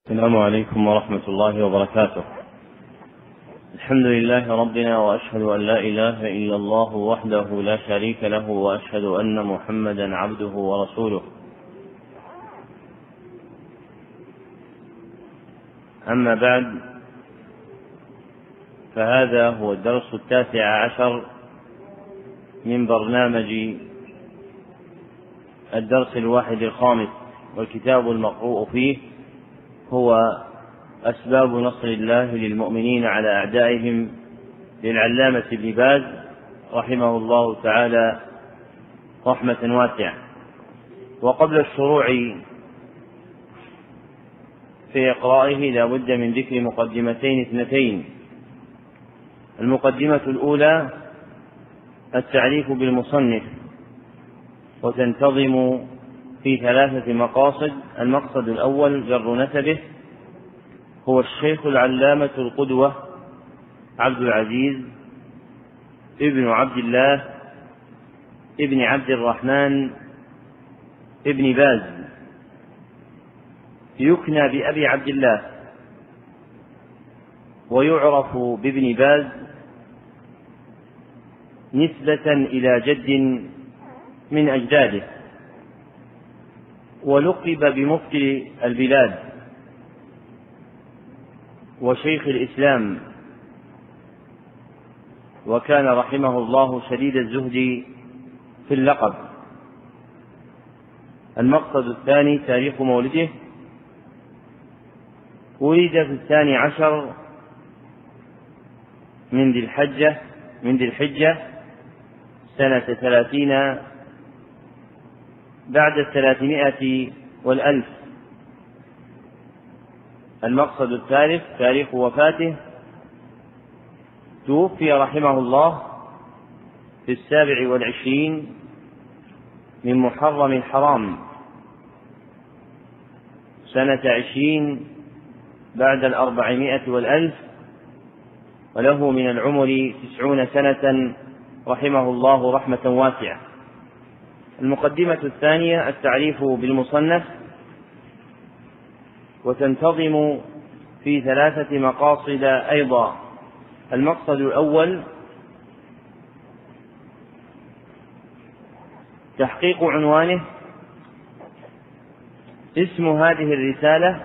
السلام عليكم ورحمة الله وبركاته. الحمد لله ربنا، وأشهد أن لا إله إلا الله وحده لا شريك له، وأشهد أن محمدا عبده ورسوله. أما بعد، فهذا هو الدرس 19 من برنامج الدرس 51، والكتاب المقروء فيه هو أسباب نصر الله للمؤمنين على أعدائهم للعلامة ابن باز رحمه الله تعالى رحمة واسعة. وقبل الشروع في إقرائه لا بد من ذكر مقدمتين اثنتين. المقدمة الأولى التعريف بالمصنف، وتنتظم في 3 مقاصد. المقصد الأول جر نسبه، هو الشيخ العلامة القدوة عبد العزيز ابن عبد الله ابن عبد الرحمن ابن باز، يكنى بأبي عبد الله، ويعرف بابن باز نسبة إلى جد من أجداده، ولقب بمفتي البلاد وشيخ الإسلام، وكان رحمه الله شديد الزهد في اللقب. المقصد الثاني تاريخ مولده، ولد في 12 من ذي الحجة سنة 30 بعد 300 والألف. المقصد الثالث تاريخ وفاته، توفي رحمه الله في 27 من محرم الحرام سنة 20 بعد 400 والألف، وله من العمر 90 سنة رحمه الله رحمة واسعة. المقدمة الثانية التعريف بالمصنف، وتنتظم في 3 مقاصد أيضا. المقصد الأول تحقيق عنوانه. اسم هذه الرسالة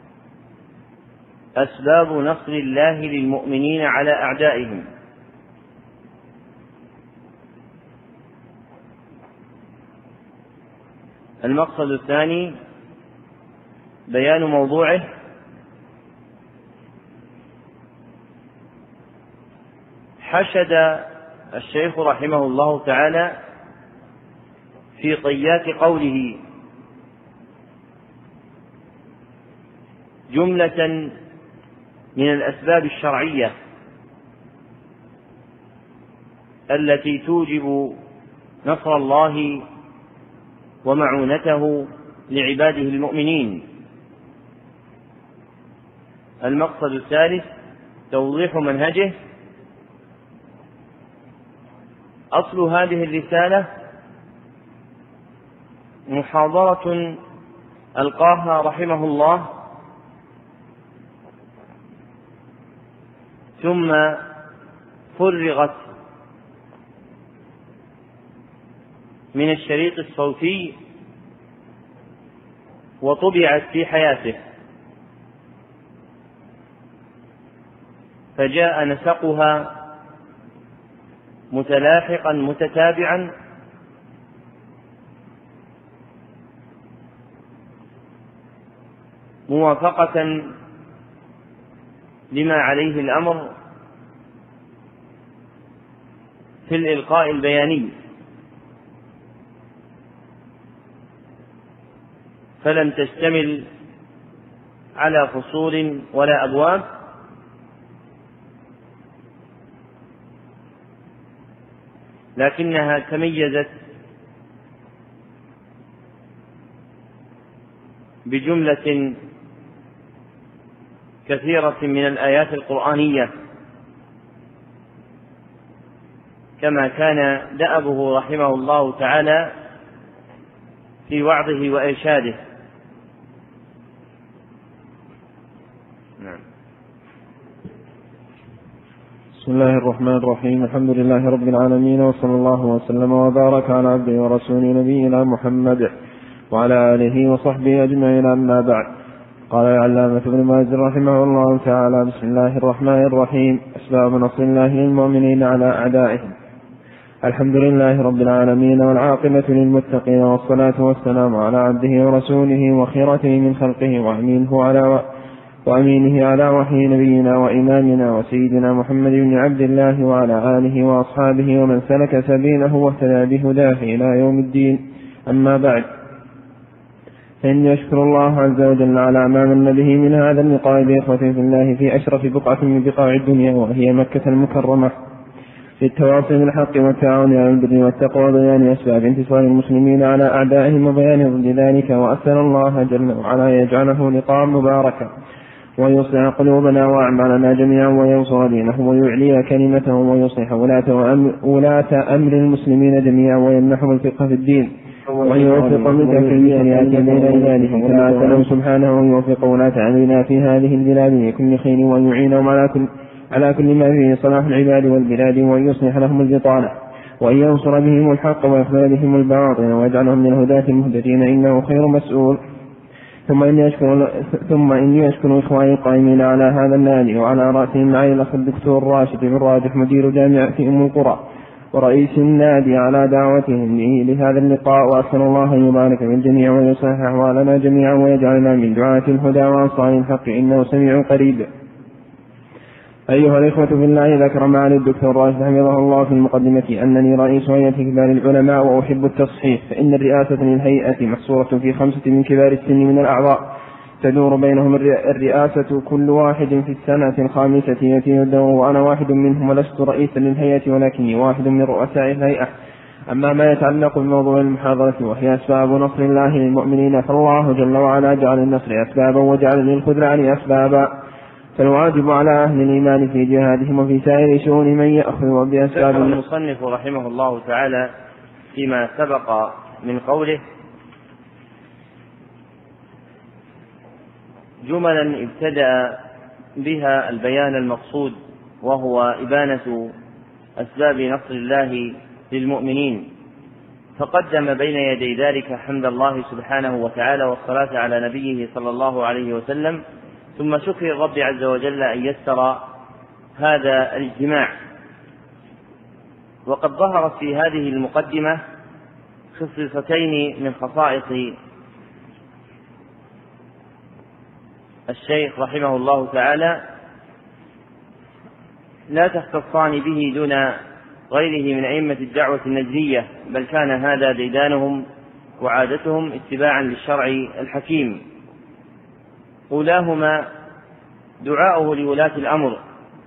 أسباب نصر الله للمؤمنين على أعدائهم. المقصد الثاني بيان موضوعه، حشد الشيخ رحمه الله تعالى في طيات قوله جملة من الأسباب الشرعية التي توجب نصر الله ومعونته لعباده المؤمنين. المقصد الثالث توضيح منهجه. أصل هذه الرسالة محاضرة ألقاها رحمه الله، ثم فرغت من الشريط الصوتي وطبعت في حياته، فجاء نسقها متلاحقا متتابعا موافقة لما عليه الأمر في الإلقاء البياني، فلم تشتمل على فصول ولا أبواب، لكنها تميزت بجملة كثيرة من الآيات القرآنية، كما كان دأبه رحمه الله تعالى في وعظه وإرشاده. نعم. بسم الله الرحمن الرحيم. الحمد لله رب العالمين، وصلى الله وسلم وبارك على عبده ورسوله نبينا محمد وعلى آله وصحبه أجمعين، أما بعد. قال العلامة ابن باز رحمه الله تعالى: بسم الله الرحمن الرحيم. أسباب نصر الله للمؤمنين على أعدائهم. الحمد لله رب العالمين، والعاقبة للمتقين، والصلاة والسلام على عبده ورسوله وخيرته من خلقه وأمينه على وحي نبينا وإمامنا وسيدنا محمد بن عبد الله وعلى آله وأصحابه ومن سلك سبيله واهتدى بهداه إلى يوم الدين. أما بعد، فإني أشكر الله عز وجل على ما من به من هذا اللقاء بإخوة في الله في أشرف بقعة من بقاع الدنيا، وهي مكة المكرمة، في التواصي بالحق والتعاون على البر والتقوى، وبيان أسباب انتصار المسلمين على أعدائهم وبيان ضد ذلك. وأسأل الله جل وعلا يجعله لقاء مباركا، ويصلح قلوبنا وأعمالنا جميعا، وينصر دينه ويعلي كلمته، ويصلح ولاة أمر المسلمين جميعا، ويمنحهم الفقه في الدين، ويوفق متكلمين بين عباده كما أسأله سبحانه، ويوفق ولاة أمرنا في هذه البلاد لكل خير، ويعينهم على كل ما فيه صلاح العباد والبلاد، وأن يصلح لهم البطانة، وأن ينصر بهم الحق ويخذل بهم الباطل، ويجعلهم من الهداة المهتدين، إنه خير مسؤول. ثم إني أشكر إخواني القائمين على هذا النادي، وعلى رأسهم معي الأخ الدكتور راشد بن راجح مدير جامعة أم القرى ورئيس النادي على دعوتهم لهذا اللقاء. وأسأل الله أن يبارك بالجميع ويصلح أحوالنا جميعا، ويجعلنا من دعاة الهدى وأنصار الحق، إنه سميع قريب. أيها الإخوة في الله، ذكر معالي الدكتور راشد حفظه الله في المقدمة أنني رئيس هيئة كبار العلماء وأحب التصحيح، فإن الرئاسة للهيئة محصورة في 5 من كبار السن من الأعضاء، تدور بينهم الرئاسة كل واحد في السنة 5 التي يدور، وأنا واحد منهم، ولست رئيسا للهيئة ولكني واحد من رؤساء الهيئة. أما ما يتعلق بموضوع المحاضرة وهي أسباب نصر الله للمؤمنين، فالله جل وعلا جعل النصر أسبابا وجعل للخذلان أسبابا، فالواجب على أهل الإيمان في جهادهم وفي سائر شؤون من يأخذ بأسباب. المصنف رحمه الله تعالى فيما سبق من قوله جملا ابتدأ بها البيان المقصود، وهو إبانة أسباب نصر الله للمؤمنين، فقدم بين يدي ذلك حمد الله سبحانه وتعالى والصلاة على نبيه صلى الله عليه وسلم، ثم شكر الرب عز وجل أن يسر هذا الاجتماع. وقد ظهرت في هذه المقدمة خصيصتين من خصائص الشيخ رحمه الله تعالى لا تختصان به دون غيره من أئمة الدعوة النجدية، بل كان هذا ديدانهم وعادتهم اتباعا للشرع الحكيم. أولاهما دعاؤه لولاة الأمر،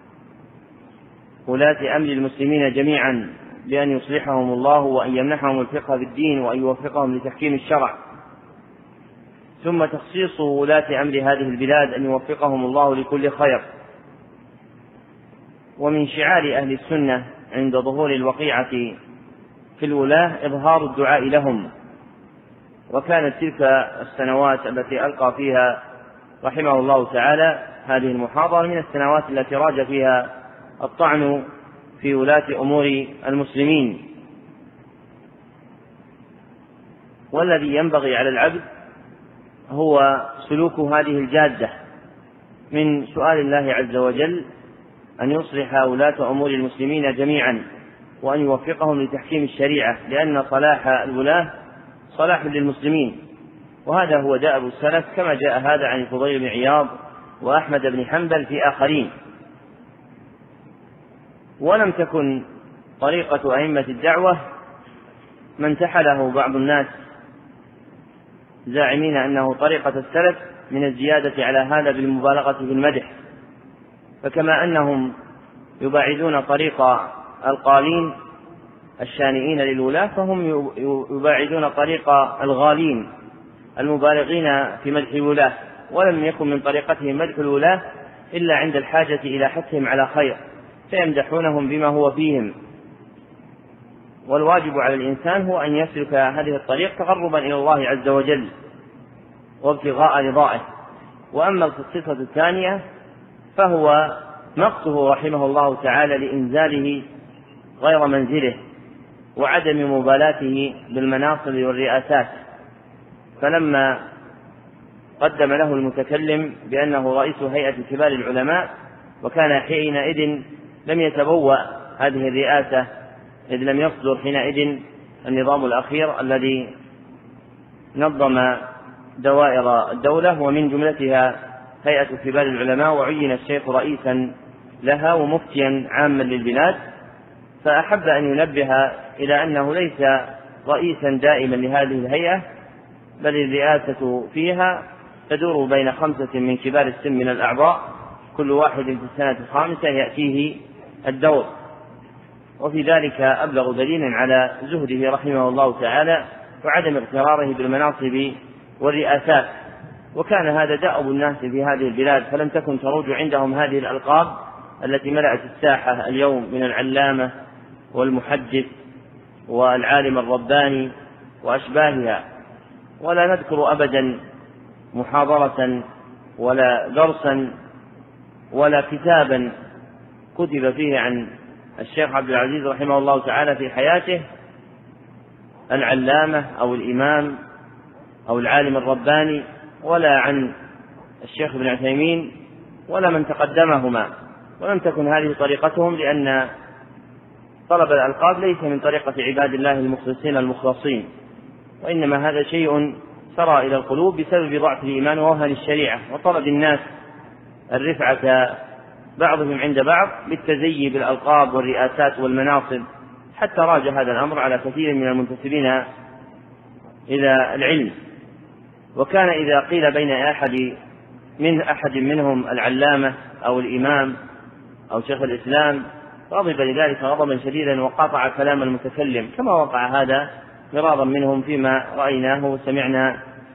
ولاة أمر المسلمين جميعا، بأن يصلحهم الله وأن يمنحهم الفقه في الدين وأن يوفقهم لتحكيم الشرع. ثم تخصيص ولاة أمر هذه البلاد أن يوفقهم الله لكل خير. ومن شعار أهل السنة عند ظهور الوقيعة في الولاة إظهار الدعاء لهم، وكانت تلك السنوات التي ألقى فيها رحمه الله تعالى هذه المحاضرة من السنوات التي راج فيها الطعن في ولاة أمور المسلمين. والذي ينبغي على العبد هو سلوك هذه الجادة من سؤال الله عز وجل أن يصلح ولاة أمور المسلمين جميعا، وأن يوفقهم لتحكيم الشريعة، لأن صلاح الولاة صلاح للمسلمين، وهذا هو دأب السلف، كما جاء هذا عن الفضيل بن عياض وأحمد بن حنبل في آخرين. ولم تكن طريقة أئمة الدعوة من انتحله بعض الناس زاعمين أنه طريقة السلف من الزيادة على هذا بالمبالغة في المدح، فكما أنهم يباعدون طريق القالين الشانئين للولاة، فهم يباعدون طريق الغالين المبالغين في مدح الولاة، ولم يكن من طريقتهم مدح الولاة إلا عند الحاجة إلى حثهم على خير، فيمدحونهم بما هو فيهم. والواجب على الإنسان هو أن يسلك هذه الطريق تقربا إلى الله عز وجل وابتغاء رضائه. وأما الخصيصة الثانية فهو مقته رحمه الله تعالى لإنزاله غير منزله وعدم مبالاته بالمناصب والرئاسات، فلما قدم له المتكلم بأنه رئيس هيئة كبار العلماء وكان حينئذ لم يتبوأ هذه الرئاسة إذ لم يصدر حينئذ النظام الأخير الذي نظم دوائر الدولة ومن جملتها هيئة كبار العلماء، وعين الشيخ رئيسا لها ومفتيا عاما للبلاد، فأحب أن ينبه إلى أنه ليس رئيسا دائما لهذه الهيئة، بل الرئاسة فيها تدور بين 5 من كبار السن من الأعضاء، كل واحد في السنة 5 يأتيه الدور. وفي ذلك أبلغ دليل على زهده رحمه الله تعالى وعدم اغتراره بالمناصب والرئاسات. وكان هذا دأب الناس في هذه البلاد، فلم تكن تروج عندهم هذه الألقاب التي ملأت الساحة اليوم من العلامة والمحدث والعالم الرباني وأشباهها. ولا نذكر أبدا محاضرة ولا درسا ولا كتابا كتب فيه عن الشيخ عبد العزيز رحمه الله تعالى في حياته العلامة أو الإمام أو العالم الرباني، ولا عن الشيخ ابن عثيمين ولا من تقدمهما، ولم تكن هذه طريقتهم، لأن طلب الألقاب ليس من طريقة عباد الله المخلصين المخلصين، وإنما هذا شيء سرى إلى القلوب بسبب ضعف الإيمان ووهن الشريعة وطلب الناس الرفعة بعضهم عند بعض بالتزيي بالألقاب والرئاسات والمناصب، حتى راج هذا الأمر على كثير من المنتسبين إلى العلم. وكان إذا قيل بين أحد منهم العلامة أو الإمام أو شيخ الإسلام غضب لذلك غضبا شديدا وقاطع كلام المتكلم، كما وقع هذا مرارا منهم فيما رأيناه وسمعنا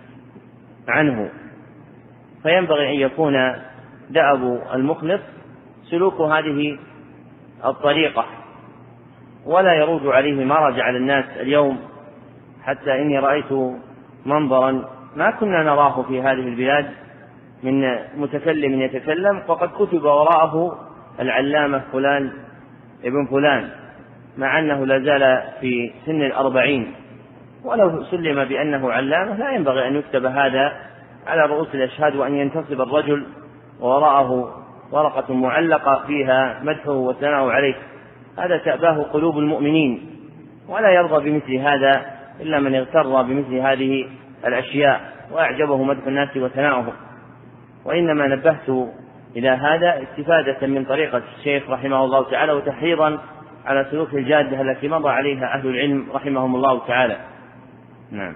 عنه. فينبغي أن يكون دأب المخلص سلوك هذه الطريقة، ولا يرود عليه ما رجع على الناس اليوم، حتى إني رأيت منظرا ما كنا نراه في هذه البلاد من متكلم يتكلم وقد كتب وراءه العلامة فلان ابن فلان، مع أنه لا زال في سن 40، ولو سلم بأنه علامة لا ينبغي أن يكتب هذا على رؤوس الأشهاد وأن ينتصب الرجل ووراءه ورقة معلقة فيها مدحه وثناؤه عليه. هذا تأباه قلوب المؤمنين، ولا يرضى بمثل هذا إلا من اغتر بمثل هذه الأشياء وأعجبه مدح الناس وثناؤه. وإنما نبهت إلى هذا استفادة من طريقة الشيخ رحمه الله تعالى وتحريضا على سلوك الجادة التي مضى عليها أهل العلم رحمهم الله تعالى. نعم.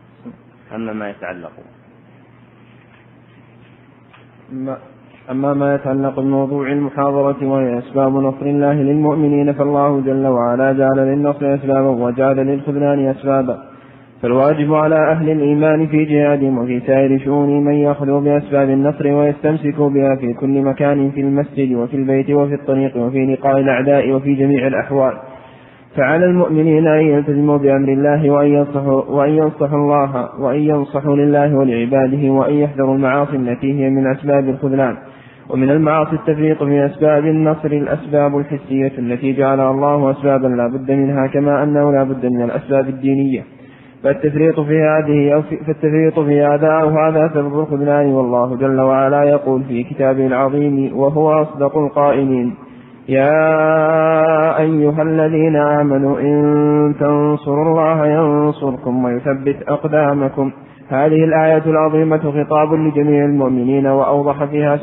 أما ما يتعلق بموضوع المحاضرة وهي أسباب نصر الله للمؤمنين، فالله جل وعلا جعل للنصر أسبابا وجعل للخذلان أسبابا، فالواجب على أهل الإيمان في جهادهم وفي سائر شؤونهم من يأخذوا بأسباب النصر ويستمسكوا بها في كل مكان، في المسجد وفي البيت وفي الطريق وفي لقاء الأعداء وفي جميع الأحوال. فعلى المؤمنين أن يلتزموا بأمر الله وأن ينصحوا لله ولعباده، وأن يحذروا المعاصي التي هي من أسباب الخذلان. ومن المعاصي التفريط في أسباب النصر الأسباب الحسية التي جعلها الله أسبابا لا بد منها، كما أنه لا بد من الأسباب الدينية. فالتفريط في هذا أو هذا سبب الخذلان. والله جل وعلا يقول في كتابه العظيم وهو أصدق القائلين: يا أيها الذين آمنوا إن تنصروا الله ينصركم ويثبت أقدامكم. هذه الآية العظيمة خطاب لجميع المؤمنين، وأوضح فيها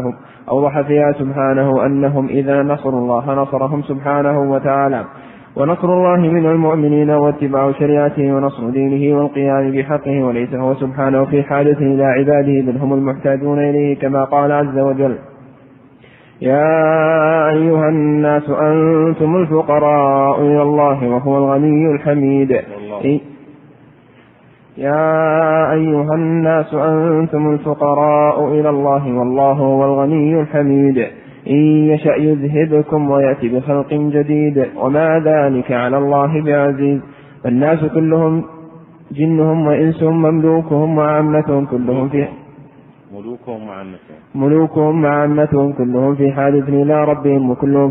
سبحانه أنهم إذا نصروا الله نصرهم سبحانه وتعالى. ونصر الله من المؤمنين واتباع شريعته ونصر دينه والقيام بحقه، وليس هو سبحانه في حاجة إلى عباده بل هم المحتاجون إليه، كما قال عز وجل: يا أيها الناس أنتم الفقراء إلى الله وهو الغني الحميد. يا أيها الناس أنتم الفقراء إلى الله والله هو الغني الحميد. إن يشأ يذهبكم ويأتي بخلق جديد وما ذلك على الله بعزيز. فالناس كلهم جنهم وإنسهم مملوكهم وعامتهم كلهم فيه ملوك ملوكهم وعامتهم كلهم في حاجة إلى ربهم وكلهم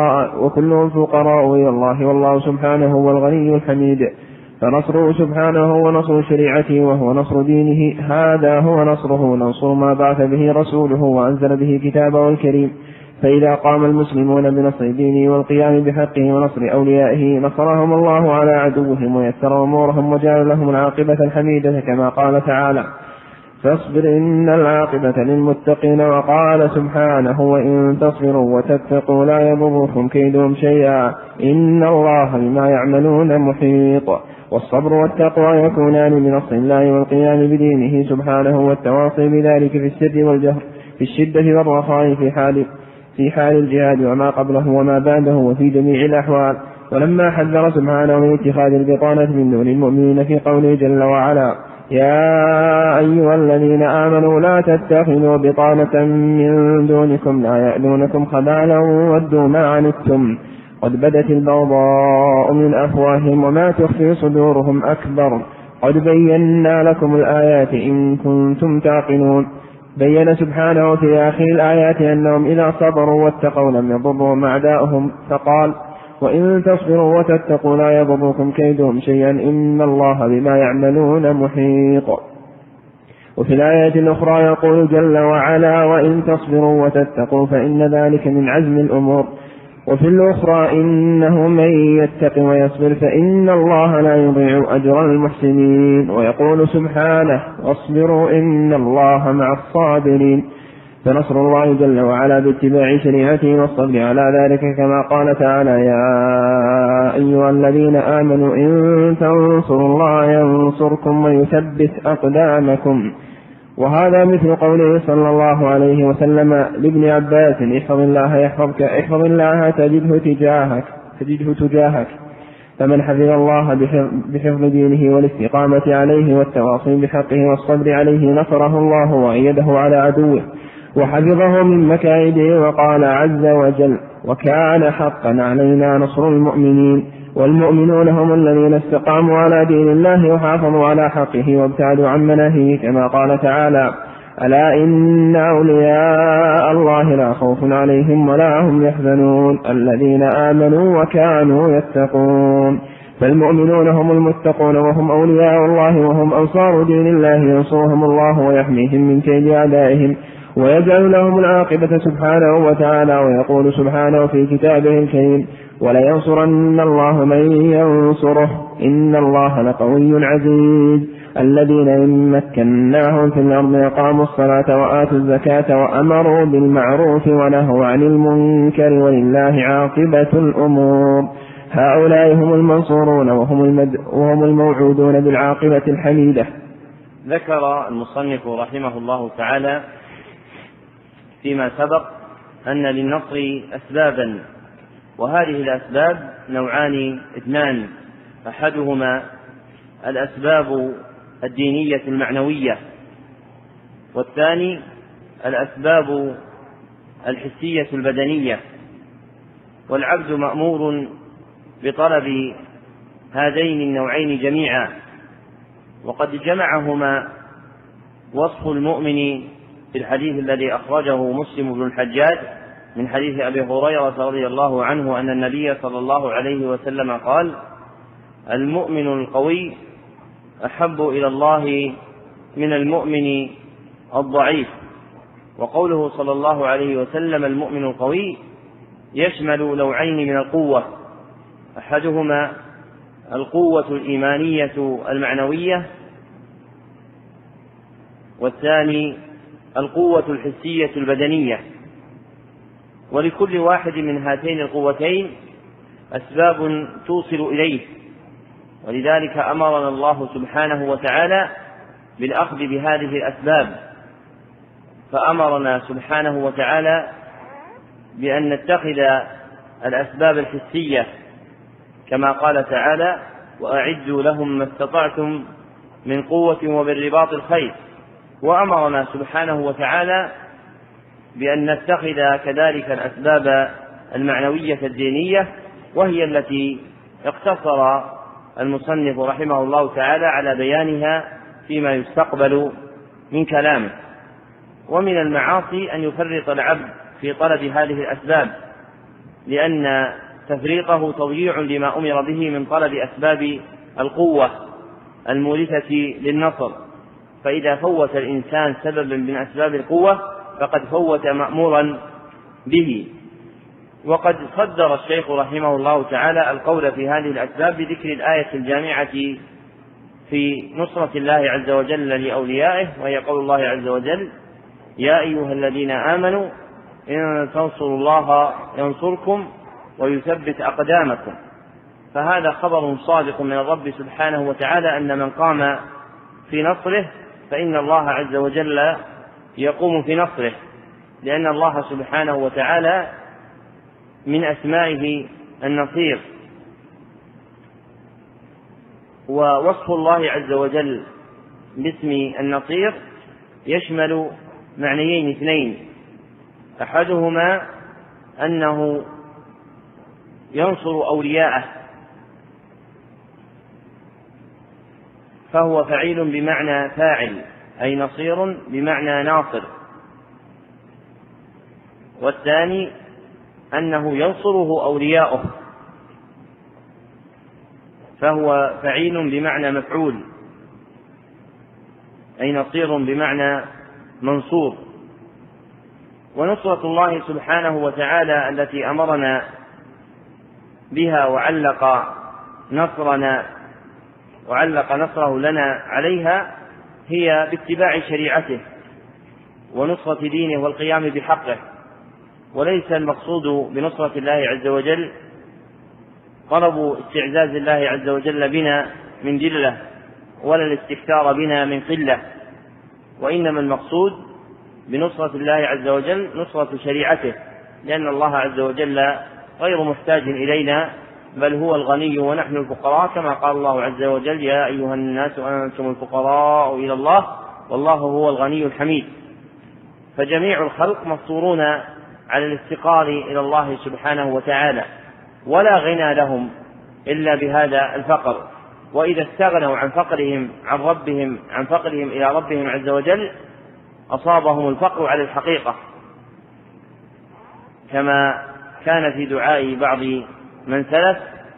فقراء إلى الله، والله سبحانه هو الغني الحميد. فنصره سبحانه ونصر شريعته وهو نصر دينه، هذا هو نصره، ننصر ما بعث به رسوله وأنزل به كتابه الكريم. فإذا قام المسلمون بنصر دينه والقيام بحقه ونصر أوليائه نصرهم الله على عدوهم ويسر أمورهم وجعل لهم العاقبة الحميدة، كما قال تعالى: فاصبر إن العاقبة للمتقين. وقال سبحانه: وإن تصبروا وتتقوا لا يضركم كيدهم شيئا إن الله بما يعملون محيط. والصبر والتقوى يكونان بنصر الله والقيام بدينه سبحانه والتواصي بذلك في السر والجهر، في الشدة والرخاء، في حال الجهاد وما قبله وما بعده وفي جميع الأحوال. ولما حذر سبحانه من اتخاذ البطانة من دون المؤمنين في قوله جل وعلا: يا أيها الذين آمنوا لا تتخذوا بطانة من دونكم لا يألونكم خبالا ودوا ما عنتم قد بدت البغضاء من أفواههم وما تخفي صدورهم أكبر قد بينا لكم الآيات إن كنتم تعقلون. بين سبحانه في آخر الآيات أنهم إذا صبروا واتقوا لم يضرهم أعداؤهم، فقال: وإن تصبروا وتتقوا لا يضركم كيدهم شيئا إن الله بما يعملون محيط. وفي الآية الأخرى يقول جل وعلا: وإن تصبروا وتتقوا فإن ذلك من عزم الأمور. وفي الأخرى: إنه من يتق ويصبر فإن الله لا يضيع أجر المحسنين. ويقول سبحانه: واصبروا إن الله مع الصابرين. فنصر الله جل وعلا باتباع شريعته والصبر على ذلك، كما قال تعالى: يا أيها الذين آمنوا إن تنصروا الله ينصركم ويثبت أقدامكم. وهذا مثل قوله صلى الله عليه وسلم لابن عباس: احفظ الله يحفظك، احفظ الله تجده تجاهك. فمن حفظ الله بحفظ دينه والاستقامة عليه والتواصي بحقه والصبر عليه نصره الله وأيده على عدوه وحفظه من مكائده. وقال عز وجل: وكان حقا علينا نصر المؤمنين. والمؤمنون هم الذين استقاموا على دين الله وحافظوا على حقه وابتعدوا عن مناهيه، كما قال تعالى: ألا إن أولياء الله لا خوف عليهم ولا هم يحزنون الذين آمنوا وكانوا يتقون. فالمؤمنون هم المتقون وهم أولياء الله وهم أنصار دين الله، ينصرهم الله ويحميهم من كيد أعدائهم ويجعل لهم العاقبة سبحانه وتعالى. ويقول سبحانه في كتابه الكريم: ولينصرن الله من ينصره إن الله لقوي عزيز. الذين إن مكناهم في الأرض أقاموا الصلاة وآتوا الزكاة وأمروا بالمعروف ونهوا عن المنكر ولله عاقبة الأمور. هؤلاء هم المنصورون وهم الموعودون بالعاقبة الحميدة. ذكر المصنف رحمه الله تعالى فيما سبق أن للنصر أسبابا، وهذه الأسباب نوعان اثنان: أحدهما الأسباب الدينية المعنوية، والثاني الأسباب الحسية البدنية. والعبد مأمور بطلب هذين النوعين جميعا، وقد جمعهما وصف المؤمن في الحديث الذي أخرجه مسلم بن الحجاج من حديث أبي هريرة رضي الله عنه أن النبي صلى الله عليه وسلم قال: المؤمن القوي أحب إلى الله من المؤمن الضعيف. وقوله صلى الله عليه وسلم المؤمن القوي يشمل نوعين من القوة: أحدهما القوة الإيمانية المعنوية، والثاني القوة الحسية البدنية. ولكل واحد من هاتين القوتين أسباب توصل إليه، ولذلك أمرنا الله سبحانه وتعالى بالأخذ بهذه الأسباب. فأمرنا سبحانه وتعالى بأن نتخذ الأسباب الحسية، كما قال تعالى: وأعدوا لهم ما استطعتم من قوة وبالرباط الخيل. وأمرنا سبحانه وتعالى بأن نتخذ كذلك الأسباب المعنوية الدينية، وهي التي اقتصر المصنف رحمه الله تعالى على بيانها فيما يستقبل من كلامه. ومن المعاصي أن يفرط العبد في طلب هذه الأسباب، لأن تفريطه تضييع لما أمر به من طلب أسباب القوة المورثة للنصر، فإذا فوت الإنسان سببا من أسباب القوة فقد فوت مأمورا به. وقد صدر الشيخ رحمه الله تعالى القول في هذه الأسباب بذكر الآية الجامعة في نصرة الله عز وجل لأوليائه، وهي قول الله عز وجل: يا أيها الذين آمنوا إن تنصروا الله ينصركم ويثبت أقدامكم. فهذا خبر صادق من الرب سبحانه وتعالى أن من قام في نصره فإن الله عز وجل يقوم في نصره، لأن الله سبحانه وتعالى من أسمائه النصير. ووصف الله عز وجل باسم النصير يشمل معنيين اثنين: أحدهما أنه ينصر أولياءه، فهو فعيل بمعنى فاعل، أي نصير بمعنى ناصر. والثاني أنه ينصره أولياؤه، فهو فعيل بمعنى مفعول، أي نصير بمعنى منصور. ونصرة الله سبحانه وتعالى التي أمرنا بها وعلق نصره لنا عليها هي باتباع شريعته ونصرة دينه والقيام بحقه، وليس المقصود بنصرة الله عز وجل طلب استعزاز الله عز وجل بنا من ذلة ولا الاستكثار بنا من قلة، وإنما المقصود بنصرة الله عز وجل نصرة شريعته، لأن الله عز وجل غير محتاج إلينا، بل هو الغني ونحن الفقراء، كما قال الله عز وجل: يا أيها الناس أنتم الفقراء إلى الله والله هو الغني الحميد. فجميع الخلق مفطورون على الافتقار إلى الله سبحانه وتعالى، ولا غنى لهم إلا بهذا الفقر. وإذا استغنوا عن فقرهم إلى ربهم عز وجل أصابهم الفقر على الحقيقة، كما كان في دعاء بعض من سلف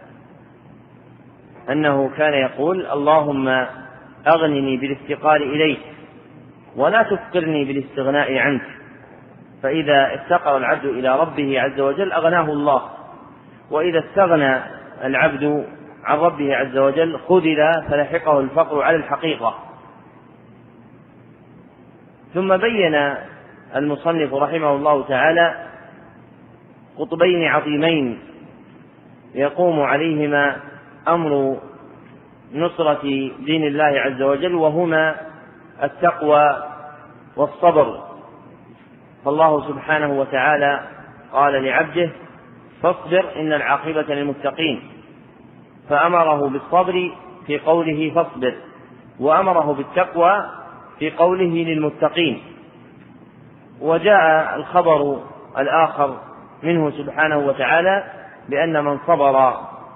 أنه كان يقول: اللهم أغنني بالافتقار إليك ولا تفقرني بالاستغناء عنك. فإذا افتقر العبد إلى ربه عز وجل أغناه الله، وإذا استغنى العبد عن ربه عز وجل خذل فلحقه الفقر على الحقيقة. ثم بين المصنف رحمه الله تعالى قطبين عظيمين يقوم عليهما أمر نصرة دين الله عز وجل، وهما التقوى والصبر. فالله سبحانه وتعالى قال لعبده: فاصبر إن العاقبة للمتقين، فأمره بالصبر في قوله فاصبر، وأمره بالتقوى في قوله للمتقين. وجاء الخبر الآخر منه سبحانه وتعالى بأن من صبر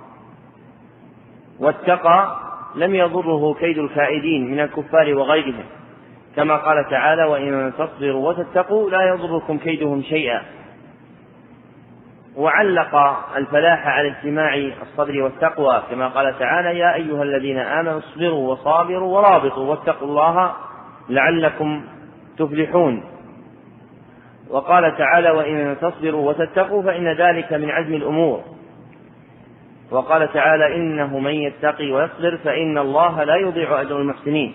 واتقى لم يضره كيد الكائدين من الكفار وغيرهم، كما قال تعالى: وإن تصبروا وتتقوا لا يضركم كيدهم شيئا. وعلق الفلاح على اجتماع الصبر والتقوى، كما قال تعالى: يا أيها الذين آمنوا اصبروا وصابروا ورابطوا واتقوا الله لعلكم تفلحون. وقال تعالى: وإن تصبروا وتتقوا فإن ذلك من عزم الأمور. وقال تعالى: إنه من يتقي ويصبر فإن الله لا يضيع أجر المحسنين.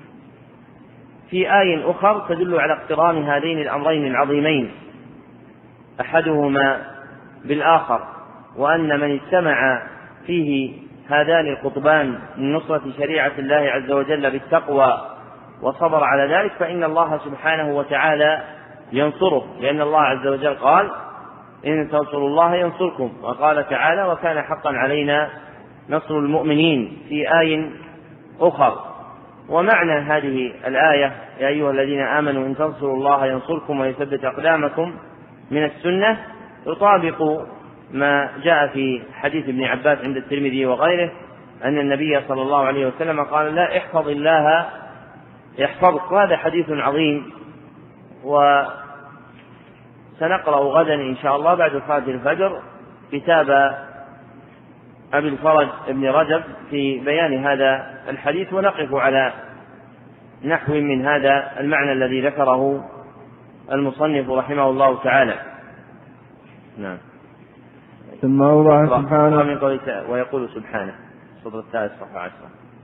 في آية أخرى تدل على اقتران هذين الأمرين العظيمين أحدهما بالآخر، وأن من اجتمع فيه هذان القطبان من نصرة شريعة الله عز وجل بالتقوى وصبر على ذلك فإن الله سبحانه وتعالى ينصره، لأن الله عز وجل قال: إن تنصروا الله ينصركم. وقال تعالى: وكان حقا علينا نصر المؤمنين في آية أخرى. ومعنى هذه الآية: يا أيها الذين آمنوا إن تنصروا الله ينصركم ويثبت أقدامكم، من السنة يطابق ما جاء في حديث ابن عباس عند الترمذي وغيره أن النبي صلى الله عليه وسلم قال: لا احفظ الله يحفظك. هذا حديث عظيم وسنقرأ غدا إن شاء الله بعد صلاة الفجر كتاب أبي الفرج ابن رجب في بيان هذا الحديث، ونقف على نحو من هذا المعنى الذي ذكره المصنف رحمه الله تعالى. نعم. ثم أوضح سبحانه من قوله ويقول سبحانه صدر الثالث صفحة 10.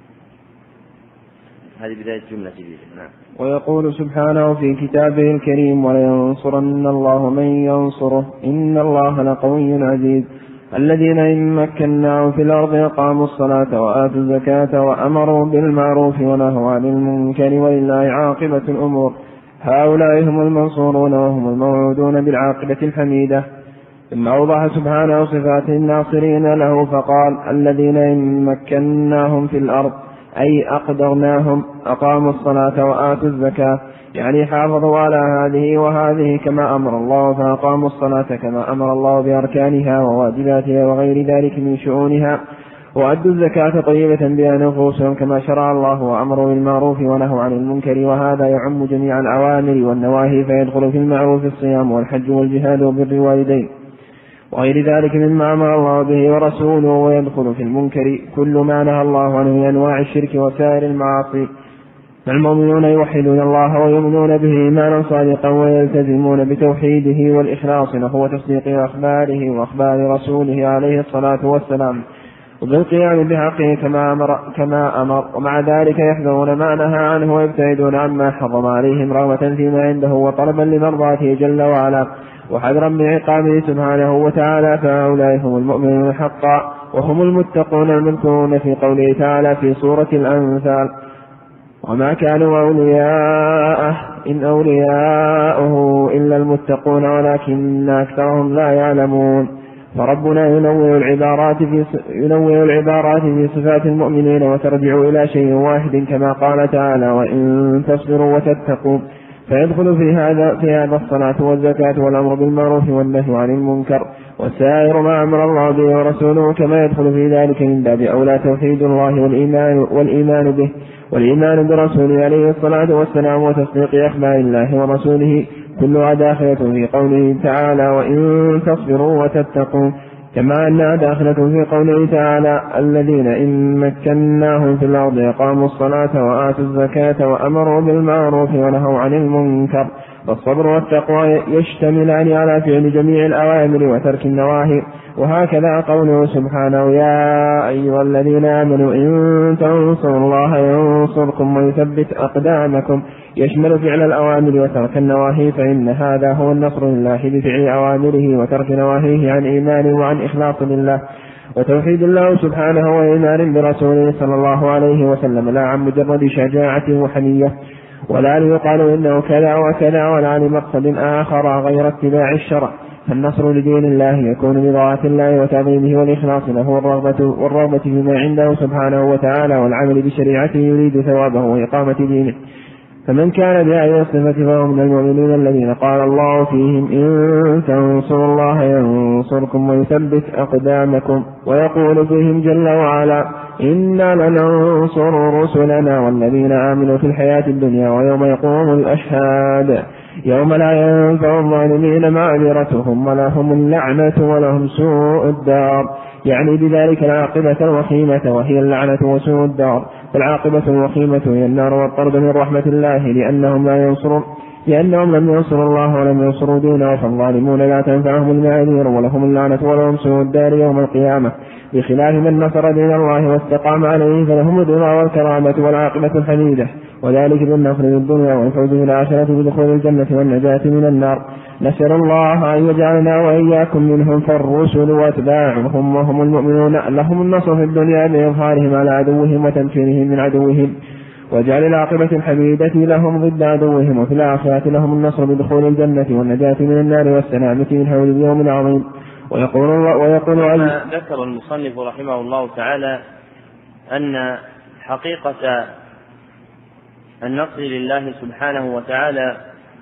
هذه بداية جملة جديدة. نعم. ويقول سبحانه في كتابه الكريم ولينصرن الله من ينصره إن الله لقوي عزيز الذين إن مكناهم في الأرض أقاموا الصلاة وآتوا الزكاة وأمروا بالمعروف ونهوا عن المنكر ولله عاقبة الأمور هؤلاء هم المنصورون وهم الموعودون بالعاقبة الحميدة. ثم أوضح سبحانه صفات الناصرين له فقال الذين إن مكناهم في الأرض أي أقدرناهم أقاموا الصلاة وآتوا الزكاة، يعني حافظوا على هذه وهذه كما أمر الله، فأقاموا الصلاة كما أمر الله بأركانها وواجباتها وغير ذلك من شؤونها، وأدوا الزكاة طيبة بها نفوسهم كما شرع الله، وأمروا بالمعروف ونهوا عن المنكر، وهذا يعم جميع الأوامر والنواهي، فيدخل في المعروف الصيام والحج والجهاد وبر الوالدين وغير ذلك مما أمر الله به ورسوله، ويدخل في المنكر كل ما نهى الله عنه من أنواع الشرك وسائر المعاصي. فالمؤمنون يوحدون الله ويؤمنون به إيمانا صادقا ويلتزمون بتوحيده والإخلاص له وتصديق أخباره وأخبار رسوله عليه الصلاة والسلام وبالقيام بحقه كما أمر، ومع ذلك يحذرون ما نهى عنه ويبتعدون عما حرم عليهم رغبة فيما عنده وطلبا لمرضاته جل وعلا وحذرا من عقابه سبحانه وتعالى. فهؤلاء هم المؤمنون حقا وهم المتقون المذكورون في قوله تعالى في سورة الأنفال وما كانوا أولياءه إن أولياؤه إلا المتقون ولكن أكثرهم لا يعلمون. فربنا ينوع العبارات في صفات المؤمنين وترجع إلى شيء واحد كما قال تعالى وإن تصبروا وتتقوا، فيدخل في هذا الصلاة والزكاة والأمر بالمعروف والنهي عن المنكر وسائر ما أمر الله به ورسوله، كما يدخل في ذلك من باب أولى توحيد الله والإيمان به والإيمان برسوله عليه الصلاة والسلام وتصديق أخبار الله ورسوله، كلها داخلة في قوله تعالى وإن تصبروا وتتقوا، كما أنها داخلة في قوله تعالى الذين إن مكناهم في الأرض أقاموا الصلاة وآتوا الزكاة وأمروا بالمعروف ونهوا عن المنكر. والصبر والتقوى يشتملان على فعل جميع الأوامر وترك النواهي. وهكذا قوله سبحانه يا أيها الذين آمنوا إن تنصروا الله ينصركم ويثبت أقدامكم، يشمل فعل الأوامر وترك النواهي، فإن هذا هو النصر لله بفعل أوامره وترك نواهيه عن إيمان وعن إخلاص لله وتوحيد الله سبحانه وإيمان برسوله صلى الله عليه وسلم، لا عن مجرد شجاعة وحمية ولا ليقال إنه كذا وكذا ولا لمقصد آخر غير اتباع الشرع. فالنصر لدين الله يكون بطاعة الله وتعظيمه والإخلاص له والرغبة فيما عنده سبحانه وتعالى والعمل بشريعته يريد ثوابه وإقامة دينه. فمن كان بهذه الصفة فهو من المؤمنين الذين قال الله فيهم إن تنصروا الله ينصركم ويثبت أقدامكم، ويقول فيهم جل وعلا إنا لننصر رسلنا والذين آمنوا في الحياة الدنيا ويوم يقوم الأشهاد يوم لا ينفع الظالمين معذرتهم ولهم اللعنة ولهم سوء الدار، يعني بذلك العاقبة الوخيمة وهي اللعنة وسوء الدار. والعاقبة الوخيمة هي النار والطرد من رحمة الله لأنهم لم ينصروا الله ولم ينصروا دينه، فالظالمون لا تنفعهم المعاذير ولهم اللعنة ولهم سوء الدار يوم القيامة، بخلاف من نصر دين الله واستقام عليه فلهم الرضا والكرامة والعاقبة الحميدة، وذلك بالنصر للدنيا والفوز بالآخرة بدخول الجنة والنجاة من النار. نسأل الله أن يجعلنا وإياكم منهم، فالرسل واتباعهم وهم المؤمنون لهم النصر في الدنيا بإظهارهم على عدوهم وتمكينهم من عدوهم، وجعل العاقبة الحميدة لهم ضد عدوهم، وفي الآخرة لهم النصر بدخول الجنة والنجاة من النار والسلامة من حول اليوم العظيم. ويقول ذكر المصنف رحمه الله تعالى أن حقيقة النصر لله سبحانه وتعالى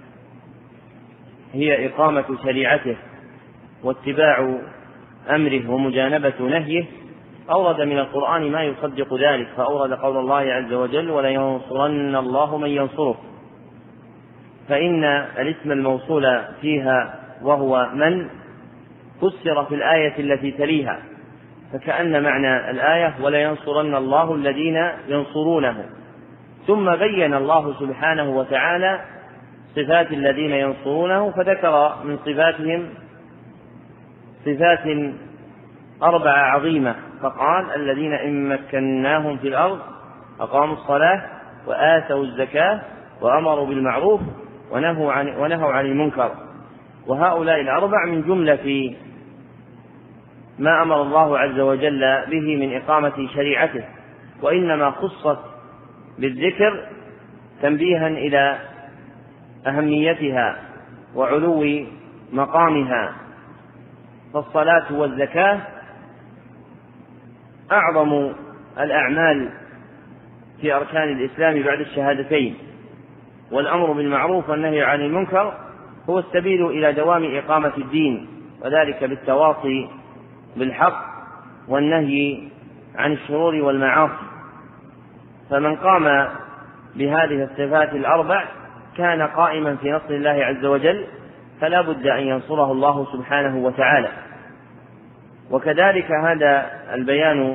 هي إقامة شريعته واتباع أمره ومجانبة نهيه. أورد من القرآن ما يصدق ذلك، فأورد قول الله عز وجل ولينصرن الله من ينصره، فإن الاسم الموصول فيها وهو من فسر في الآية التي تليها، فكأن معنى الآية ولينصرن الله الذين ينصرونه، ثم بين الله سبحانه وتعالى صفات الذين ينصرونه، فذكر من صفاتهم صفات 4 عظيمة، فقال الذين إن مكناهم في الأرض أقاموا الصلاة وآتوا الزكاة وأمروا بالمعروف ونهوا عن المنكر. وهؤلاء 4 من جملة ما أمر الله عز وجل به من إقامة شريعته، وإنما خصت بالذكر تنبيها إلى أهميتها وعلو مقامها. فالصلاة والزكاة أعظم الأعمال في أركان الإسلام بعد الشهادتين، والأمر بالمعروف والنهي عن المنكر هو السبيل إلى دوام إقامة الدين، وذلك بالتواصي بالحق والنهي عن الشرور والمعاصي. فمن قام بهذه الصفات 4 كان قائما في نصر الله عز وجل، فلا بد أن ينصره الله سبحانه وتعالى. وكذلك هذا البيان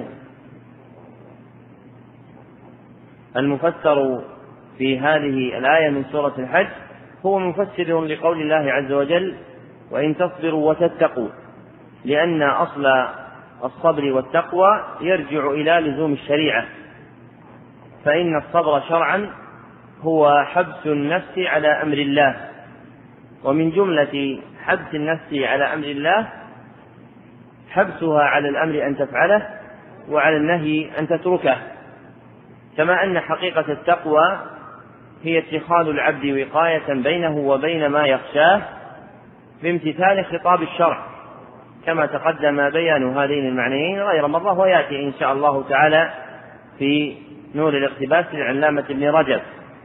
المفسر في هذه الآية من سورة الحج هو مفسر لقول الله عز وجل وإن تصبروا وتتقوا، لأن أصل الصبر والتقوى يرجع إلى لزوم الشريعة، فإن الصبر شرعا هو حبس النفس على أمر الله، ومن جملة حبس النفس على أمر الله حبسها على الأمر أن تفعله وعلى النهي أن تتركه، كما أن حقيقة التقوى هي اتخاذ العبد وقاية بينه وبين ما يخشاه بامتثال خطاب الشرع، كما تقدم بيان هذين المعنيين غير مرة، ويأتي إن شاء الله تعالى في نور الاقتباس للعلامة ابن رجب.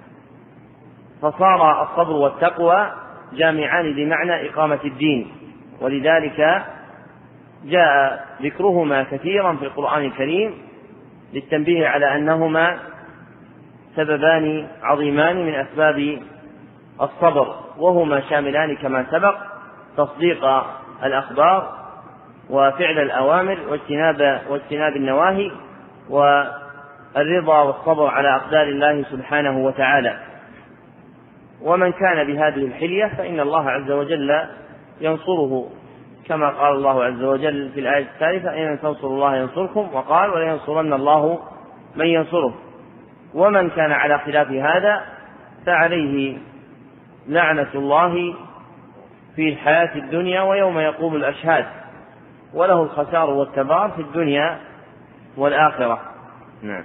فصار الصبر والتقوى جامعان بمعنى إقامة الدين، ولذلك جاء ذكرهما كثيرا في القرآن الكريم للتنبيه على أنهما سببان عظيمان من أسباب الصبر، وهما شاملان كما سبق تصديق الأخبار وفعل الأوامر واجتناب النواهي، والرضا والصبر على أقدار الله سبحانه وتعالى. ومن كان بهذه الحلية فإن الله عز وجل ينصره، كما قال الله عز وجل في الآية الثالثة إن تنصروا الله ينصركم، وقال ولينصرن الله من ينصره. ومن كان على خلاف هذا فعليه لعنة الله في الحياة الدنيا ويوم يقوم الأشهاد، وله الخسار والتبار في الدنيا والآخرة. نعم.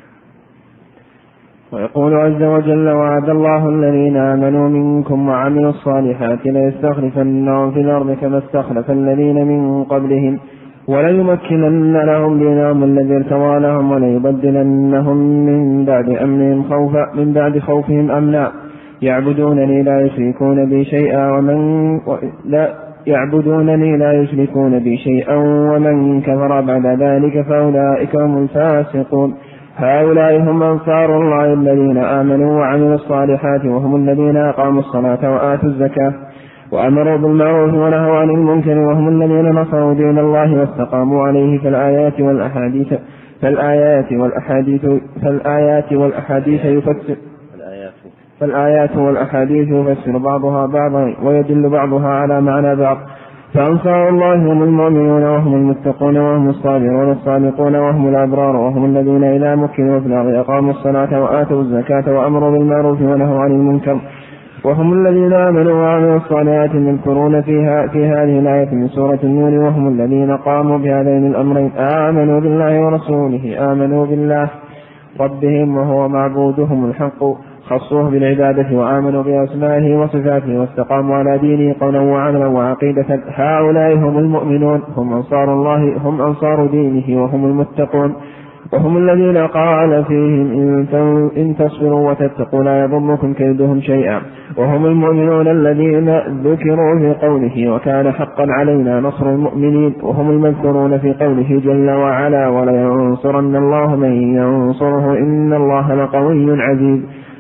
ويقول عز وجل وعد الله الذين آمنوا منكم وعملوا الصالحات ليستخلفنهم في الأرض كما استخلف الذين من قبلهم وليمكنن لهم دينهم الذي ارتضى لهم وليبدلنهم من بعد أمنهم من بعد خوفهم أمنا يعبدونني لا يشركون بي شيئا ومن كفر بعد ذلك فأولئك هم الفاسقون. هؤلاء هم أنصار الله الذين آمنوا وعملوا الصالحات وهم الذين أقاموا الصلاة وآتوا الزكاة وأمروا بالمعروف ونهوا عن المنكر وهم الذين نصروا دين الله واستقاموا عليه. فالآيات والأحاديث يفسر بعضها بعضا ويدل بعضها على معنى بعض. فأنصار الله هم المؤمنون وهم المتقون وهم الصابرون الصادقون وهم الأبرار وهم الذين إذا مكنوا في الأرض أقاموا الصلاة وآتوا الزكاة وأمروا بالمعروف ونهوا عن المنكر وهم الذين آمنوا وعملوا الصالحات المذكورون في هذه الآية من سورة النور. وهم الذين قاموا بهذين الأمرين آمنوا بالله ورسوله، آمنوا بالله ربهم وهو معبودهم الحق، خصوه بالعبادة وآمنوا بأسمائه وصفاته واستقاموا على دينه قولا وعملا وعقيدة. هؤلاء هم المؤمنون، هم أنصار الله، هم أنصار دينه وهم المتقون، وهم الذين قال فيهم إن تصبروا وتتقوا لا يضركم كيدهم شيئا. وهم المؤمنون الذين ذكروا في قوله وكان حقا علينا نصر المؤمنين، وهم المذكورون في قوله جل وعلا ولينصرن الله من ينصره إن الله لقوي عزيز.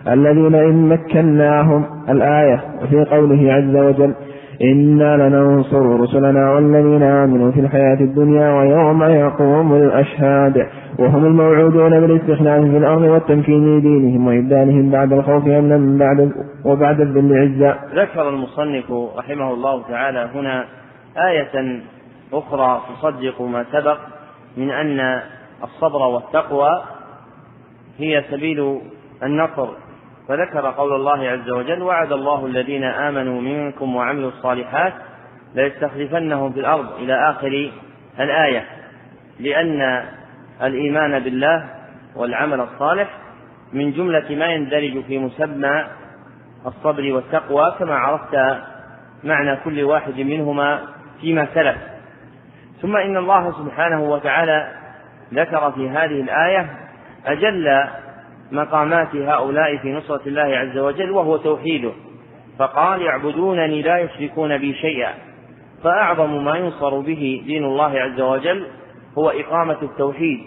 الذين إن مكناهم الآية. وفي قوله عز وجل إنا لننصر رسلنا والذين آمنوا في الحياة الدنيا ويوم يقوم الأشهاد وهم الموعودون بالاستخلاف في الأرض والتمكين لدينهم وإبدالهم بعد الخوف أمنا وبعد الذل عزا. ذكر المصنف رحمه الله تعالى هنا آية أخرى تصدق ما سبق من أن الصبر والتقوى هي سبيل النصر، فذكر قول الله عز وجل وعد الله الذين آمنوا منكم وعملوا الصالحات ليستخلفنهم في الأرض إلى آخر الآية، لأن الإيمان بالله والعمل الصالح من جملة ما يندرج في مسمى الصبر والتقوى كما عرفت معنى كل واحد منهما فيما سلف. ثم إن الله سبحانه وتعالى ذكر في هذه الآية أجل مقامات هؤلاء في نصرة الله عز وجل وهو توحيده، فقال يعبدونني لا يشركون بي شيئا. فأعظم ما ينصر به دين الله عز وجل هو إقامة التوحيد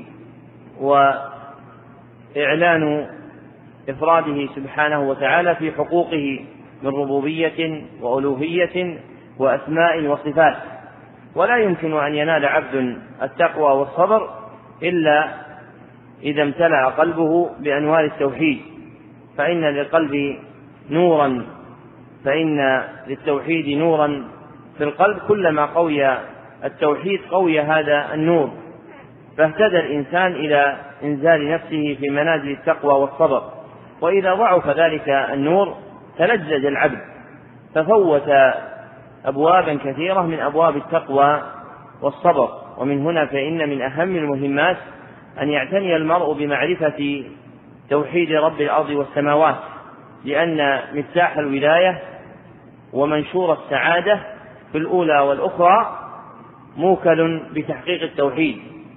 وإعلان إفراده سبحانه وتعالى في حقوقه من ربوبية وألوهية وأسماء وصفات. ولا يمكن أن ينال عبد التقوى والصبر إلا إذا امتلأ قلبه بأنوار التوحيد، فإن للتوحيد نورا في القلب، كلما قوي التوحيد قوي هذا النور، فاهتدى الإنسان إلى إنزال نفسه في منازل التقوى والصبر. وإذا ضعف ذلك النور تلجج العبد ففوت أبوابا كثيرة من أبواب التقوى والصبر. ومن هنا فإن من أهم المهمات أن يعتني المرء بمعرفة توحيد رب الأرض والسماوات، لأن مفتاح الولاية ومنشور السعادة في الأولى والأخرى موكل بتحقيق التوحيد،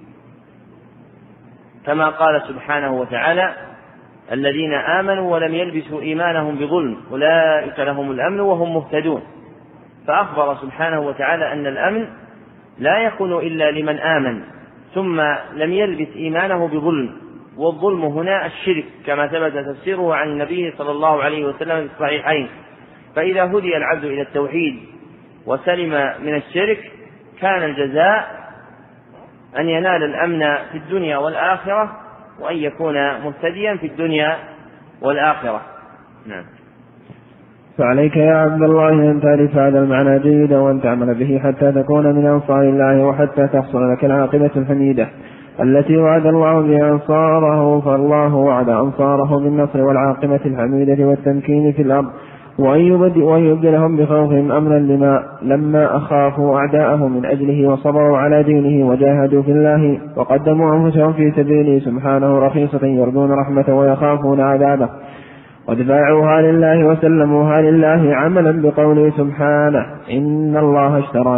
كما قال سبحانه وتعالى الذين آمنوا ولم يلبسوا إيمانهم بظلم أولئك لهم الأمن وهم مهتدون. فأخبر سبحانه وتعالى أن الأمن لا يكون إلا لمن آمن ثم لم يلبس إيمانه بظلم، والظلم هنا الشرك كما ثبت تفسيره عن النبي صلى الله عليه وسلم في الصحيحين. فإذا هدي العبد إلى التوحيد وسلم من الشرك كان الجزاء أن ينال الأمن في الدنيا والآخرة وأن يكون مهتديا في الدنيا والآخرة. نعم. فعليك يا عبد الله أن تعرف هذا المعنى جيدا وأن تعمل به حتى تكون من أنصار الله وحتى تحصل لك العاقبة الحميدة التي وعد الله بها أنصاره، فالله وعد أنصاره بالنصر والعاقبة الحميدة والتمكين في الأرض، وأن يبدلهم بخوفهم أمنا لما أخافوا أعداءه من أجله وصبروا على دينه وجاهدوا في الله وقدموا أنفسهم في سبيله سبحانه رخيصة يرجون رحمة ويخافون عذابه، ودفاعوها لله وسلموها لله عملا بقوله سبحانه إن الله اشترى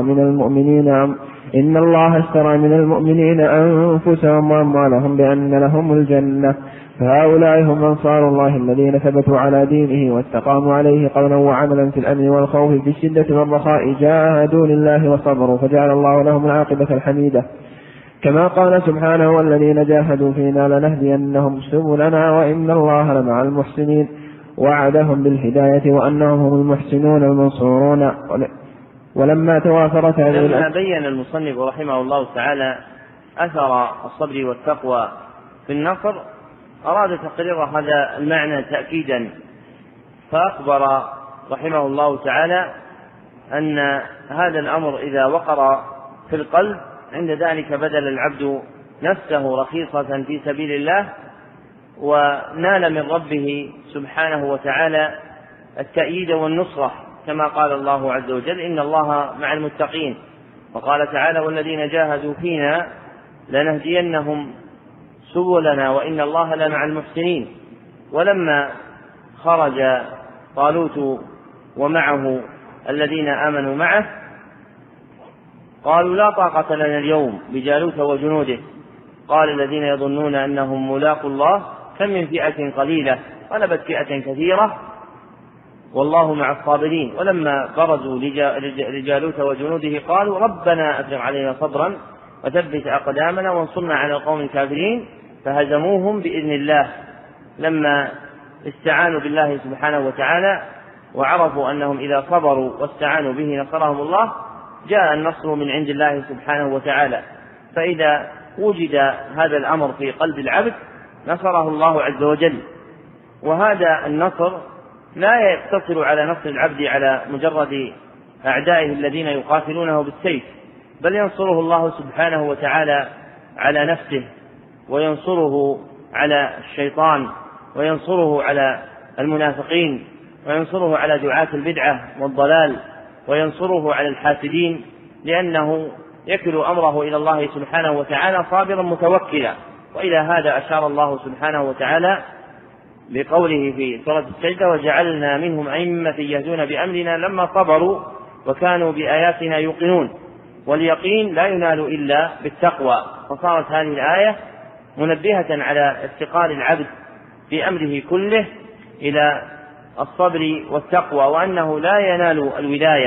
من المؤمنين أنفسهم وأموالهم بأن لهم الجنة، فهؤلاء هم أنصار الله الذين ثبتوا على دينه واستقاموا عليه قولا وعملا في الأمن والخوف في الشدة والرخاء، جاهدوا لله وصبروا فجعل الله لهم العاقبة الحميدة، كما قال سبحانه والذين جاهدوا فينا لنهدينهم سبلنا وإن الله لمع المحسنين، وعدهم بالهداية وأنهم هم المحسنون المنصورون. ولما توافرت لما بين المصنف رحمه الله تعالى أثر الصبر والتقوى في النصر أراد تقرير هذا المعنى تأكيدا، فأخبر رحمه الله تعالى أن هذا الأمر إذا وقر في القلب عند ذلك بدل العبد نفسه رخيصة في سبيل الله ونال من ربه سبحانه وتعالى التأييد والنصرة، كما قال الله عز وجل إن الله مع المتقين، وقال تعالى والذين جاهدوا فينا لنهدينهم سبلنا وإن الله لمع المحسنين. ولما خرج طالوت ومعه الذين آمنوا معه قالوا لا طاقة لنا اليوم بجالوت وجنوده، قال الذين يظنون أنهم ملاقوا الله كم من فئة قليلة غلبت فئة كثيرة والله مع الصابرين. ولما برزوا لجالوت وجنوده قالوا ربنا أفرغ علينا صبرا وثبت أقدامنا وانصرنا على القوم الكافرين، فهزموهم بإذن الله لما استعانوا بالله سبحانه وتعالى وعرفوا أنهم إذا صبروا واستعانوا به نصرهم الله، جاء النصر من عند الله سبحانه وتعالى. فإذا وجد هذا الأمر في قلب العبد نصره الله عز وجل. وهذا النصر لا يقتصر على نصر العبد على مجرد أعدائه الذين يقاتلونه بالسيف، بل ينصره الله سبحانه وتعالى على نفسه، وينصره على الشيطان، وينصره على المنافقين، وينصره على دعاة البدعة والضلال، وينصره على الحاسدين، لأنه يكل أمره إلى الله سبحانه وتعالى صابرا متوكلا. وإلى هذا أشار الله سبحانه وتعالى بقوله في سورة السجدة: وجعلنا منهم أئمة يهدون بأمرنا لما صبروا وكانوا بآياتنا يوقنون. واليقين لا ينال إلا بالتقوى. فصارت هذه الآية منبهة على افتقار العبد في أمره كله إلى الصبر والتقوى، وأنه لا ينال الولاية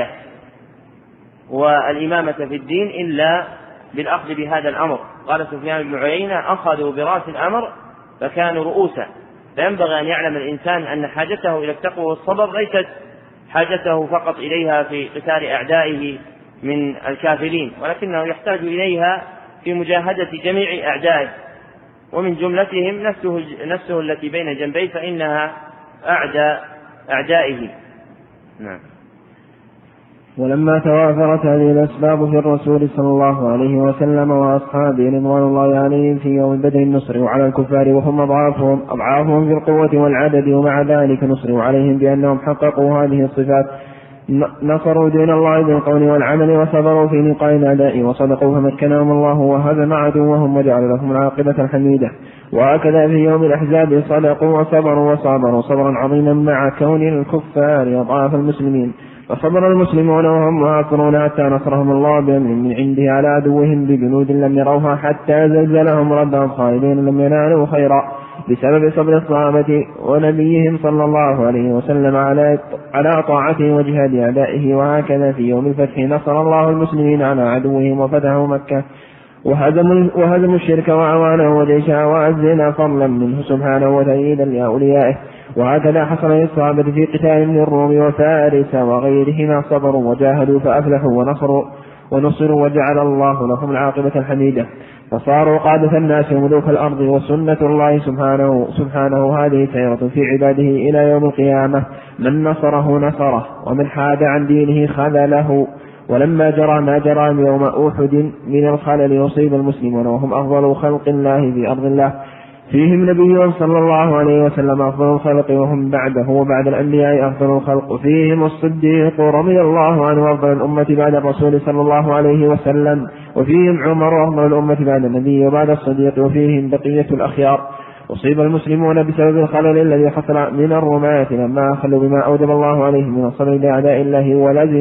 والإمامة في الدين إلا بالأخذ بهذا الأمر. قال سفيان بن عيينة: أخذوا برأس الأمر فكانوا رؤوسا. فينبغي أن يعلم الإنسان أن حاجته إلى التقوى والصبر ليست حاجته فقط إليها في قتال أعدائه من الكافرين، ولكنه يحتاج إليها في مجاهدة جميع أعدائه، ومن جملتهم نفسه التي بين جنبيه، فإنها أعدائه. نعم. ولما توافرت هذه الأسباب في الرسول صلى الله عليه وسلم وأصحابه رضوان الله عليهم في يوم بدر نصروا على الكفار وهم أضعافهم في القوة والعدد، ومع ذلك نصروا عليهم بأنهم حققوا هذه الصفات: نصروا دين الله بالقول والعمل، وصبروا في لقاء الأعداء، وصدقوا فمكنهم الله وهزم عدوهم وجعل لهم العاقبة الحميدة. وهكذا في يوم الأحزاب صدقوا وصبروا وصابروا صبرا عظيما مع كون الكفار أضعاف المسلمين، فصبر المسلمون وهم معاصرون حتى نصرهم الله بأمر من عنده على عدوهم بجنود لم يروها، حتى زلزلهم ردهم خالدين لم ينالوا خيرا بسبب صبر الصحابة ونبيهم صلى الله عليه وسلم على طاعته وجهاد أعدائه. وهكذا في يوم الفتح نصر الله المسلمين على عدوهم وفتحوا مكة وهزموا الشرك وعوانه وجيشه وأزلنا فضلا منه سبحانه وتأييدا لأوليائه. وهكذا حصل للصحابة في قتال من الروم وفارس وغيرهما، صبروا وجاهدوا فأفلحوا ونصروا وجعل الله لهم العاقبة الحميدة، فصاروا قادة الناس وملوك الأرض. وسنة الله سبحانه هذه سيرة في عباده إلى يوم القيامة: من نصره ومن حاد عن دينه خذله. ولما جرى ما جرى يوم أحد من الخلل يصيب المسلمون وهم أفضل خلق الله في أرض الله، فيهم نبي صلى الله عليه وسلم أفضل الخلق وهم بعده وبعد الأنبياء أفضل الخلق، فيهم الصديق رضي الله عنه أفضل الأمة بعد الرسول صلى الله عليه وسلم، وفيهم عمر أفضل الأمة بعد النبي وبعد الصديق، وفيهم بقية الأخيار. أصيب المسلمون بسبب الخلل الذي حصل من الرماة لما أخلوا بما أوجب الله عليهم من الصبر لأعداء الله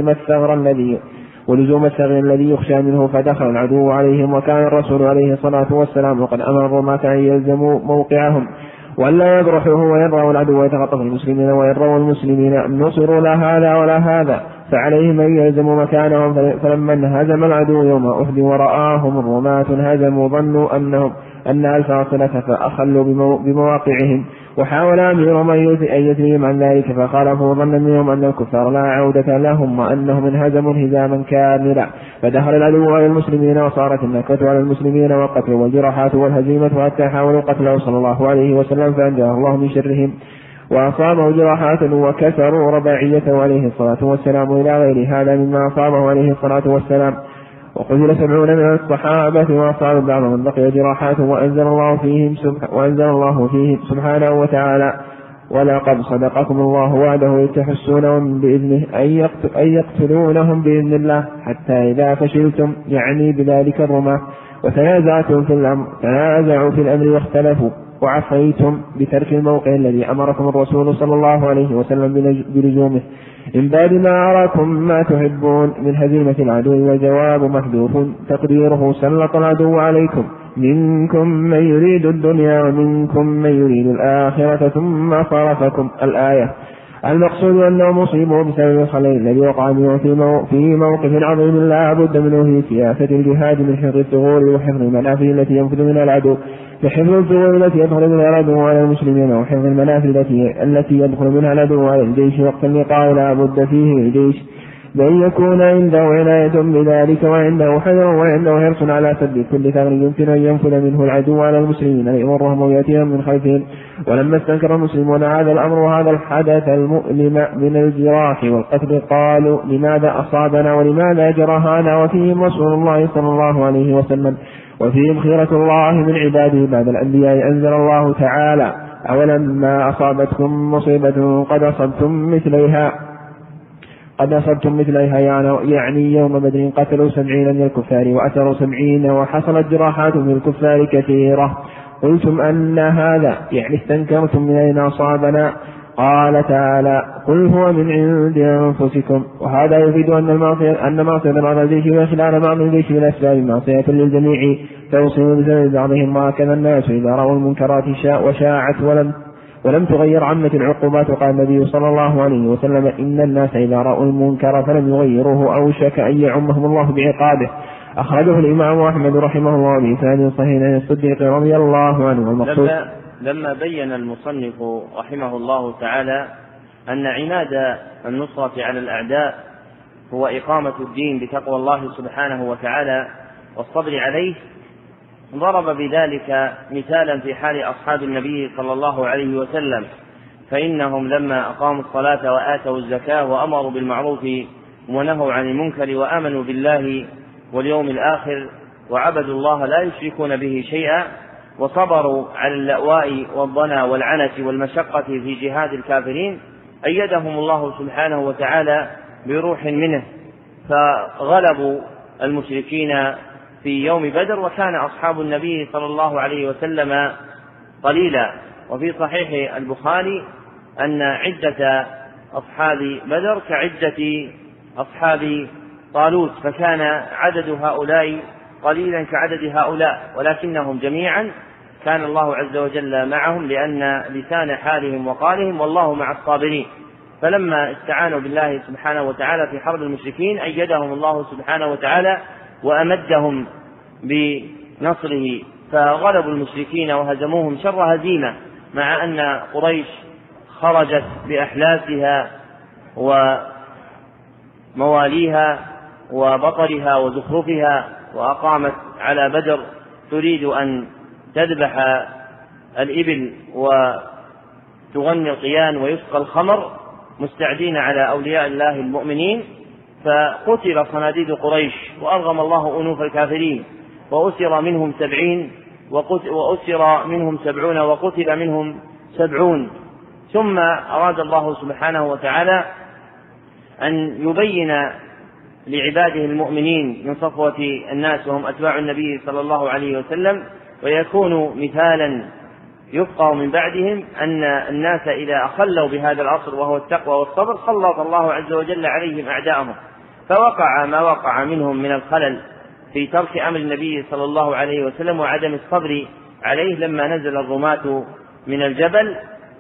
ولزوم الثغر الذي يخشى منه، فدخل العدو عليهم. وكان الرسول عليه الصلاة والسلام وقد أمر الرماة أن يلزموا موقعهم ولا يبرحوه ويروا العدو ويتغطف المسلمين ويروا المسلمين نصروا لا هذا ولا هذا، فعليهم أن يلزموا مكانهم. فلما انهزم العدو يوم أحد ورآهم الرماة هزموا ظنوا أن الفاصلة فأخلوا بمواقعهم، وحاول أميرهم أن يثنيهم عن ذلك، فخالفوا ظنا منهم أن الكفار لا عودة لهم وأنهم انهزموا انهزاما كاملا. فدخل العدو على المسلمين وصارت النكبة على المسلمين والقتل والجراحات والهزيمة، حتى حاولوا قتله صلى الله عليه وسلم فأنجاه الله من شرهم وأصابه جراحات وكسروا رباعيته عليه الصلاة والسلام إلى غير هذا مما أصابه عليه الصلاة والسلام. وقتل 70 من الصحابة وأصاب بعضهم من بقي جراحات، وأنزل الله فيهم سبحانه وتعالى: ولقد صدقكم الله وعده إذ تحسونهم بإذنه أن يقتلونهم بإذن الله حتى إذا فشلتم، يعني بذلك الرماة، وتنازعوا في الأمر واختلفوا وعصيتم بترك الموقع الذي أمركم الرسول صلى الله عليه وسلم بلزومه من بعد ما أراكم ما تحبون من هزيمة العدو. والجواب محذوف تقديره: سلط العدو عليكم، منكم من يريد الدنيا ومنكم من يريد الآخرة ثم صرفكم. الآية. المقصود أنهم أصيبوا بسبب الخلل الذي وقع منه في موقف عظيم لا بد منه في سياسة الجهاد من حفظ الثغور وحفظ المنافذ التي ينفذ منها العدو، لحفظ الثغور التي يدخل منها العدو على المسلمين، وحفظ المنافذ التي يدخل منها العدو على الجيش وقت اللقاء لا بد فيه الجيش بأن يكون عنده عناية بذلك وعنده حذر وعنده حرص على سد كل ثغر يمكن أن ينفذ منه العدو على المسلمين ليمرهم ويأتيهم من خلفهم. ولما استنكر المسلمون هذا الأمر وهذا الحدث المؤلم من الجراح والقتل قالوا لماذا أصابنا ولماذا جرحنا وفيهم رسول الله صلى الله عليه وسلم وفيهم خيرة الله من عباده بعد الأنبياء. أنزل الله تعالى أولما أصابتكم مصيبة قد أصبتم مثليها يعني يوم بدر قتلوا 70 من الكفار وأسروا 70 وحصلت جراحات من الكفار كثيرة. قلتم أن هذا يعني استنكرتم من أين أصابنا؟ قال تعالى قل هو من عند أنفسكم. وهذا يفيد أن معصية بعض الجيش وخلال بعض الجيش من أسباب معصية للجميع توصل بسبب بعضهم، وهكذا الناس إذا رأوا المنكرات وشاعت ولم تغير عامة العقوبات. وقال النبي صلى الله عليه وسلم إن الناس إذا رأوا المنكر فلم يغيروه أوشك أن يعمهم الله بعقابه. أخرجه الإمام أحمد رحمه الله بإسناد صحيح عن الصديق رضي الله عنه. والمقصود لما بين المصنف رحمه الله تعالى أن عماد النصرة على الأعداء هو إقامة الدين بتقوى الله سبحانه وتعالى والصبر عليه، ضرب بذلك مثالا في حال أصحاب النبي صلى الله عليه وسلم، فإنهم لما أقاموا الصلاة وآتوا الزكاة وأمروا بالمعروف ونهوا عن المنكر وآمنوا بالله واليوم الآخر وعبدوا الله لا يشركون به شيئا وصبروا على اللأواء والضنا والعنة والمشقة في جهاد الكافرين، أيدهم الله سبحانه وتعالى بروح منه فغلبوا المشركين في يوم بدر. وكان أصحاب النبي صلى الله عليه وسلم قليلا. وفي صحيح البخاري أن عدة أصحاب بدر كعدة أصحاب طالوت، فكان عدد هؤلاء قليلا كعدد هؤلاء، ولكنهم جميعا كان الله عز وجل معهم لأن لسان حالهم وقالهم والله مع الصابرين. فلما استعانوا بالله سبحانه وتعالى في حرب المشركين أيدهم الله سبحانه وتعالى وأمدهم بنصره فغلبوا المشركين وهزموهم شر هزيمة، مع أن قريش خرجت بأحلاسها ومواليها وبطرها وزخرفها وأقامت على بدر تريد أن تذبح الإبل وتغني القيان ويسقى الخمر مستعدين على أولياء الله المؤمنين، فقتل صناديد قريش وأرغم الله أنوف الكافرين وأسر منهم 70 وأسر منهم 70 وقتل منهم 70. ثم أراد الله سبحانه وتعالى أن يبين لعباده المؤمنين من صفوة الناس وهم أتباع النبي صلى الله عليه وسلم ويكونوا مثالا يبقى من بعدهم أن الناس إذا أخلوا بهذا العصر وهو التقوى والصبر سلط الله عز وجل عليهم أعداءهم، فوقع ما وقع منهم من الخلل في ترك أمر النبي صلى الله عليه وسلم وعدم الصبر عليه لما نزل الرماة من الجبل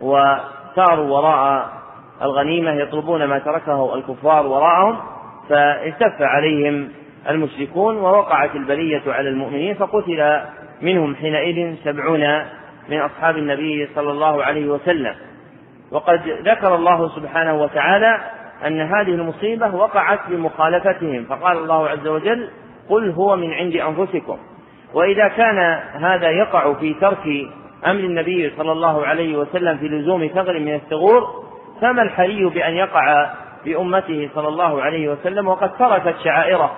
وساروا وراء الغنيمة يطلبون ما تركه الكفار وراءهم، فالتف عليهم المشركون ووقعت البلية على المؤمنين فقتل منهم حينئذ 70 من أصحاب النبي صلى الله عليه وسلم. وقد ذكر الله سبحانه وتعالى أن هذه المصيبة وقعت بمخالفتهم، فقال الله عز وجل قل هو من عند أنفسكم. وإذا كان هذا يقع في ترك أمر النبي صلى الله عليه وسلم في لزوم ثغر من الثغور، فما الحري بأن يقع بأمته صلى الله عليه وسلم وقد تركت شعائره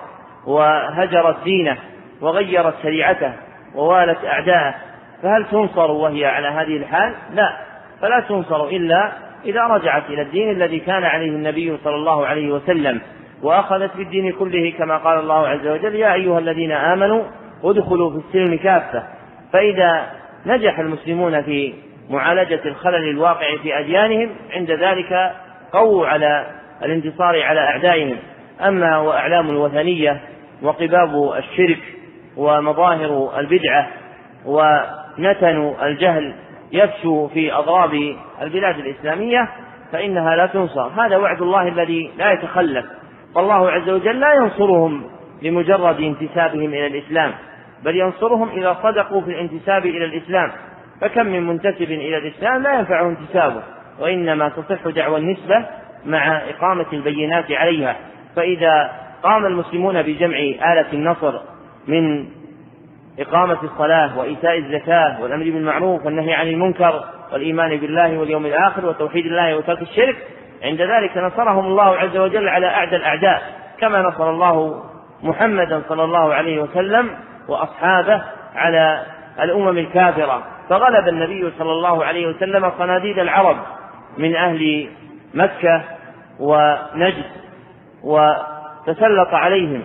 وهجرت دينه وغيرت شريعته ووالت أعداءه، فهل تنصر وهي على هذه الحال؟ لا، فلا تنصر إلا إذا رجعت إلى الدين الذي كان عليه النبي صلى الله عليه وسلم وأخذت بالدين كله كما قال الله عز وجل يا أيها الذين آمنوا ادخلوا في السلم كافة. فإذا نجح المسلمون في معالجة الخلل الواقع في أديانهم عند ذلك قووا على الانتصار على أعدائهم. أما وأعلام الوثنية وقباب الشرك ومظاهر البدعة ونتن الجهل يفشو في أضراب البلاد الإسلامية، فإنها لا تنصر. هذا وعد الله الذي لا يتخلف، فالله عز وجل لا ينصرهم لمجرد انتسابهم إلى الإسلام، بل ينصرهم إذا صدقوا في الانتساب إلى الإسلام. فكم من منتسب إلى الإسلام لا ينفعه انتسابه، وإنما تصح دعوى النسبة مع إقامة البينات عليها. فإذا قام المسلمون بجمع آلة النصر من إقامة الصلاة وإيتاء الزكاة والأمر بالمعروف والنهي عن المنكر والإيمان بالله واليوم الآخر وتوحيد الله وترك الشرك، عند ذلك نصرهم الله عز وجل على أعدى الأعداء، كما نصر الله محمدا صلى الله عليه وسلم وأصحابه على الأمم الكافرة. فغلب النبي صلى الله عليه وسلم صناديد العرب من أهل مكة ونجد وتسلط عليهم،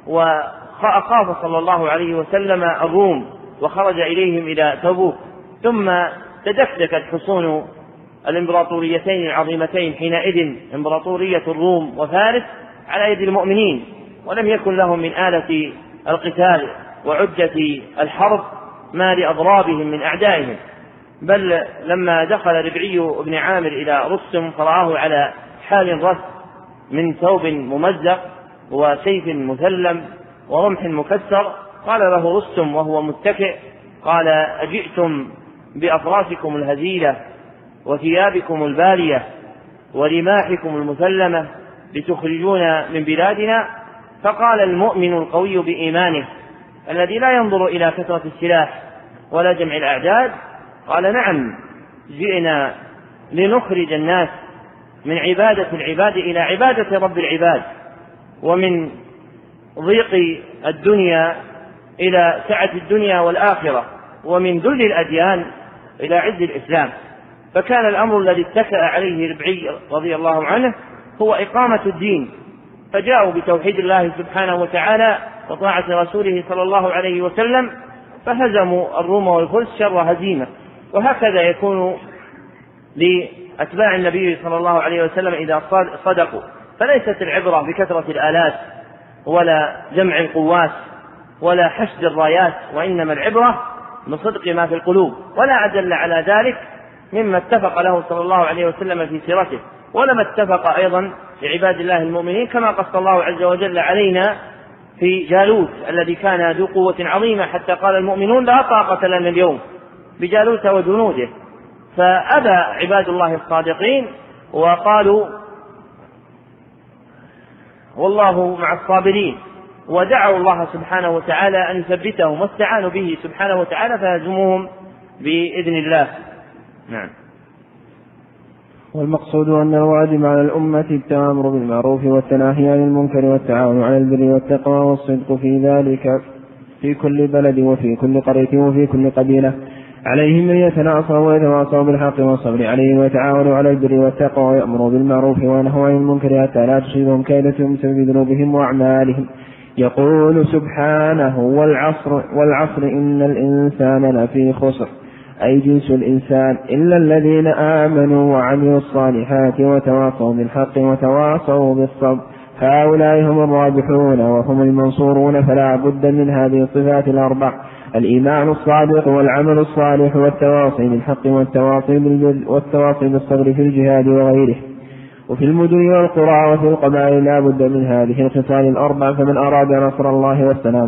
وخاف صلى الله عليه وسلم الروم وخرج إليهم إلى تبوك. ثم تدكدكت حصون الإمبراطوريتين العظيمتين حينئذ، إمبراطورية الروم وفارس، على يد المؤمنين، ولم يكن لهم من آلة القتال وعدة الحرب ما لأضرابهم من أعدائهم. بل لما دخل ربعي بن عامر إلى رستم فرآه على حال رث من ثوب ممزق وسيف مثلم ورمح مكسر، قال له رستم وهو متكئ، قال: أجئتم بأفراسكم الهزيلة وثيابكم البالية ورماحكم المثلمة لتخرجونا من بلادنا؟ فقال المؤمن القوي بإيمانه الذي لا ينظر إلى كثرة السلاح ولا جمع الأعداد، قال: نعم، جئنا لنخرج الناس من عبادة العباد إلى عبادة رب العباد، ومن ضيق الدنيا إلى سعة الدنيا والآخرة، ومن ذل الأديان إلى عز الإسلام. فكان الأمر الذي اتكأ عليه ربعي رضي الله عنه هو إقامة الدين، فجاءوا بتوحيد الله سبحانه وتعالى وطاعة رسوله صلى الله عليه وسلم، فهزموا الروم والفرس شر هزيمة. وهكذا يكون لأتباع النبي صلى الله عليه وسلم إذا صدقوا، فليست العبرة بكثرة الآلات ولا جمع القوات ولا حشد الرايات، وإنما العبرة بصدق ما في القلوب. ولا أدل على ذلك مما اتفق له صلى الله عليه وسلم في سيرته، ولما اتفق أيضا لعباد الله المؤمنين، كما قص الله عز وجل علينا في جالوت الذي كان ذو قوة عظيمة، حتى قال المؤمنون: لا طاقة لنا اليوم بجالوت وجنوده. فأبى عباد الله الصادقين وقالوا: والله مع الصابرين، ودعوا الله سبحانه وتعالى أن يثبتهم، واستعانوا به سبحانه وتعالى فهزموهم بإذن الله. نعم. والمقصود أن الواجب على الأمة التأمر بالمعروف والتناهي عن المنكر والتعاون على البر والتقوى والصدق في ذلك في كل بلد وفي كل قرية وفي كل قبيلة. عليهم أن يتناصروا ويتواصوا بالحق والصبر عليه، ويتعاونوا على البر والتقوى، ويأمروا بالمعروف وينهوا عن المنكر حتى لا تصيبهم كيدتهم بسبب ذنوبهم وأعمالهم. يقول سبحانه: والعصر إن الإنسان لفي خسر، أي جنس الإنسان، إلا الذين آمنوا وعملوا الصالحات وتواصوا بالحق وتواصوا بالصبر، هؤلاء هم الرابحون وهم المنصورون. فلا بد من هذه الصفات الأربع: الإيمان الصادق والعمل الصالح والتواصي بالحق والتواصي بالبر والتواصي بالصبر في الجهاد وغيره. وفي المدن والقرى وفي القبائل لا بد من هذه الخصال الأربع. فمن أراد نصر الله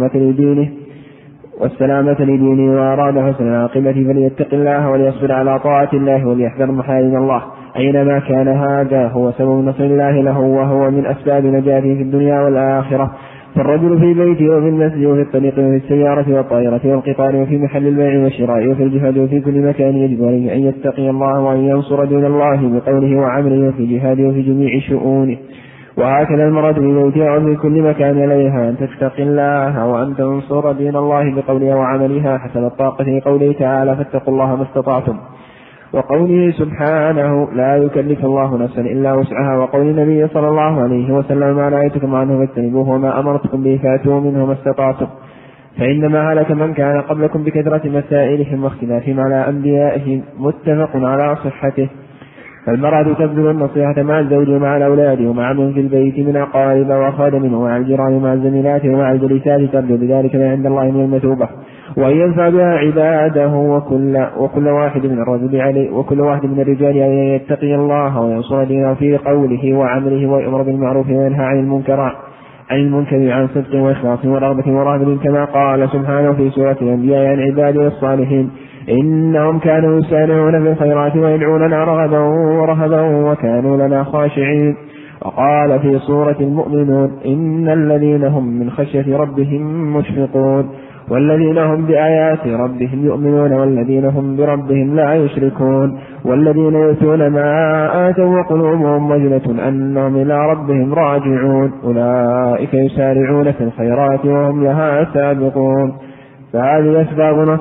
والسلامة لدينه وأراد حسن العاقبة فليتق الله وليصبر على طاعة الله وليحذر محارم الله، أينما كان. هذا هو سبب نصر الله له، وهو من أسباب نجاته في الدنيا والآخرة. فالرجل في بيته وفي المسجد وفي الطريق وفي السيارة والطائرة والقطار وفي محل البيع والشراء وفي الجهاد وفي كل مكان يجب عليه أن يتقي الله وأن ينصر دين الله بقوله وعمله وفي جهاده وفي جميع شؤونه. وهكذا المرأة في بيتها وفي كل مكان عليها أن تتقي الله وأن تنصر دين الله بقولها وعملها حسب الطاقة، في قوله تعالى: فاتقوا الله ما استطعتم، وقوله سبحانه: لا يكلف الله نفسا إلا وسعها، وقول النبي صلى الله عليه وسلم: ما نهيتكم عنه فاجتنبوه وما أمرتكم به فأتوا منه ما استطعتم، فإنما هلك من كان قبلكم بكثرة مسائلهم واختلافهم على أنبيائهم. متفق على صحته. فالمرأة تبذل النصيحة مع الزوج ومع الأولاد ومع من في البيت من أقارب وخادم ومع الجيران ومع الزميلات ومع الجليسات ترجو بذلك ما عند الله من المثوبة، وأن ينفع بها عباده وكل واحد من الرجال أن يتقي الله وينصر دينه في قوله وعمله ويأمر بالمعروف وينهى عن المنكر عن صدق وإخلاص ورغبة ورهبة، كما قال سبحانه في سورة الأنبياء عن عباده الصالحين إنهم كانوا يسارعون في الخيرات ويدعوننا رغبا ورهبا وكانوا لنا خاشعين. وقال في سورة المؤمنون إن الذين هم من خشية ربهم مشفقون والذين هم بآيات ربهم يؤمنون والذين هم بربهم لا يشركون والذين يؤتون ما آتوا وقلوبهم وجلة أنهم إلى ربهم راجعون أولئك يسارعون في الخيرات وهم لها سابقون. فهذه أسباب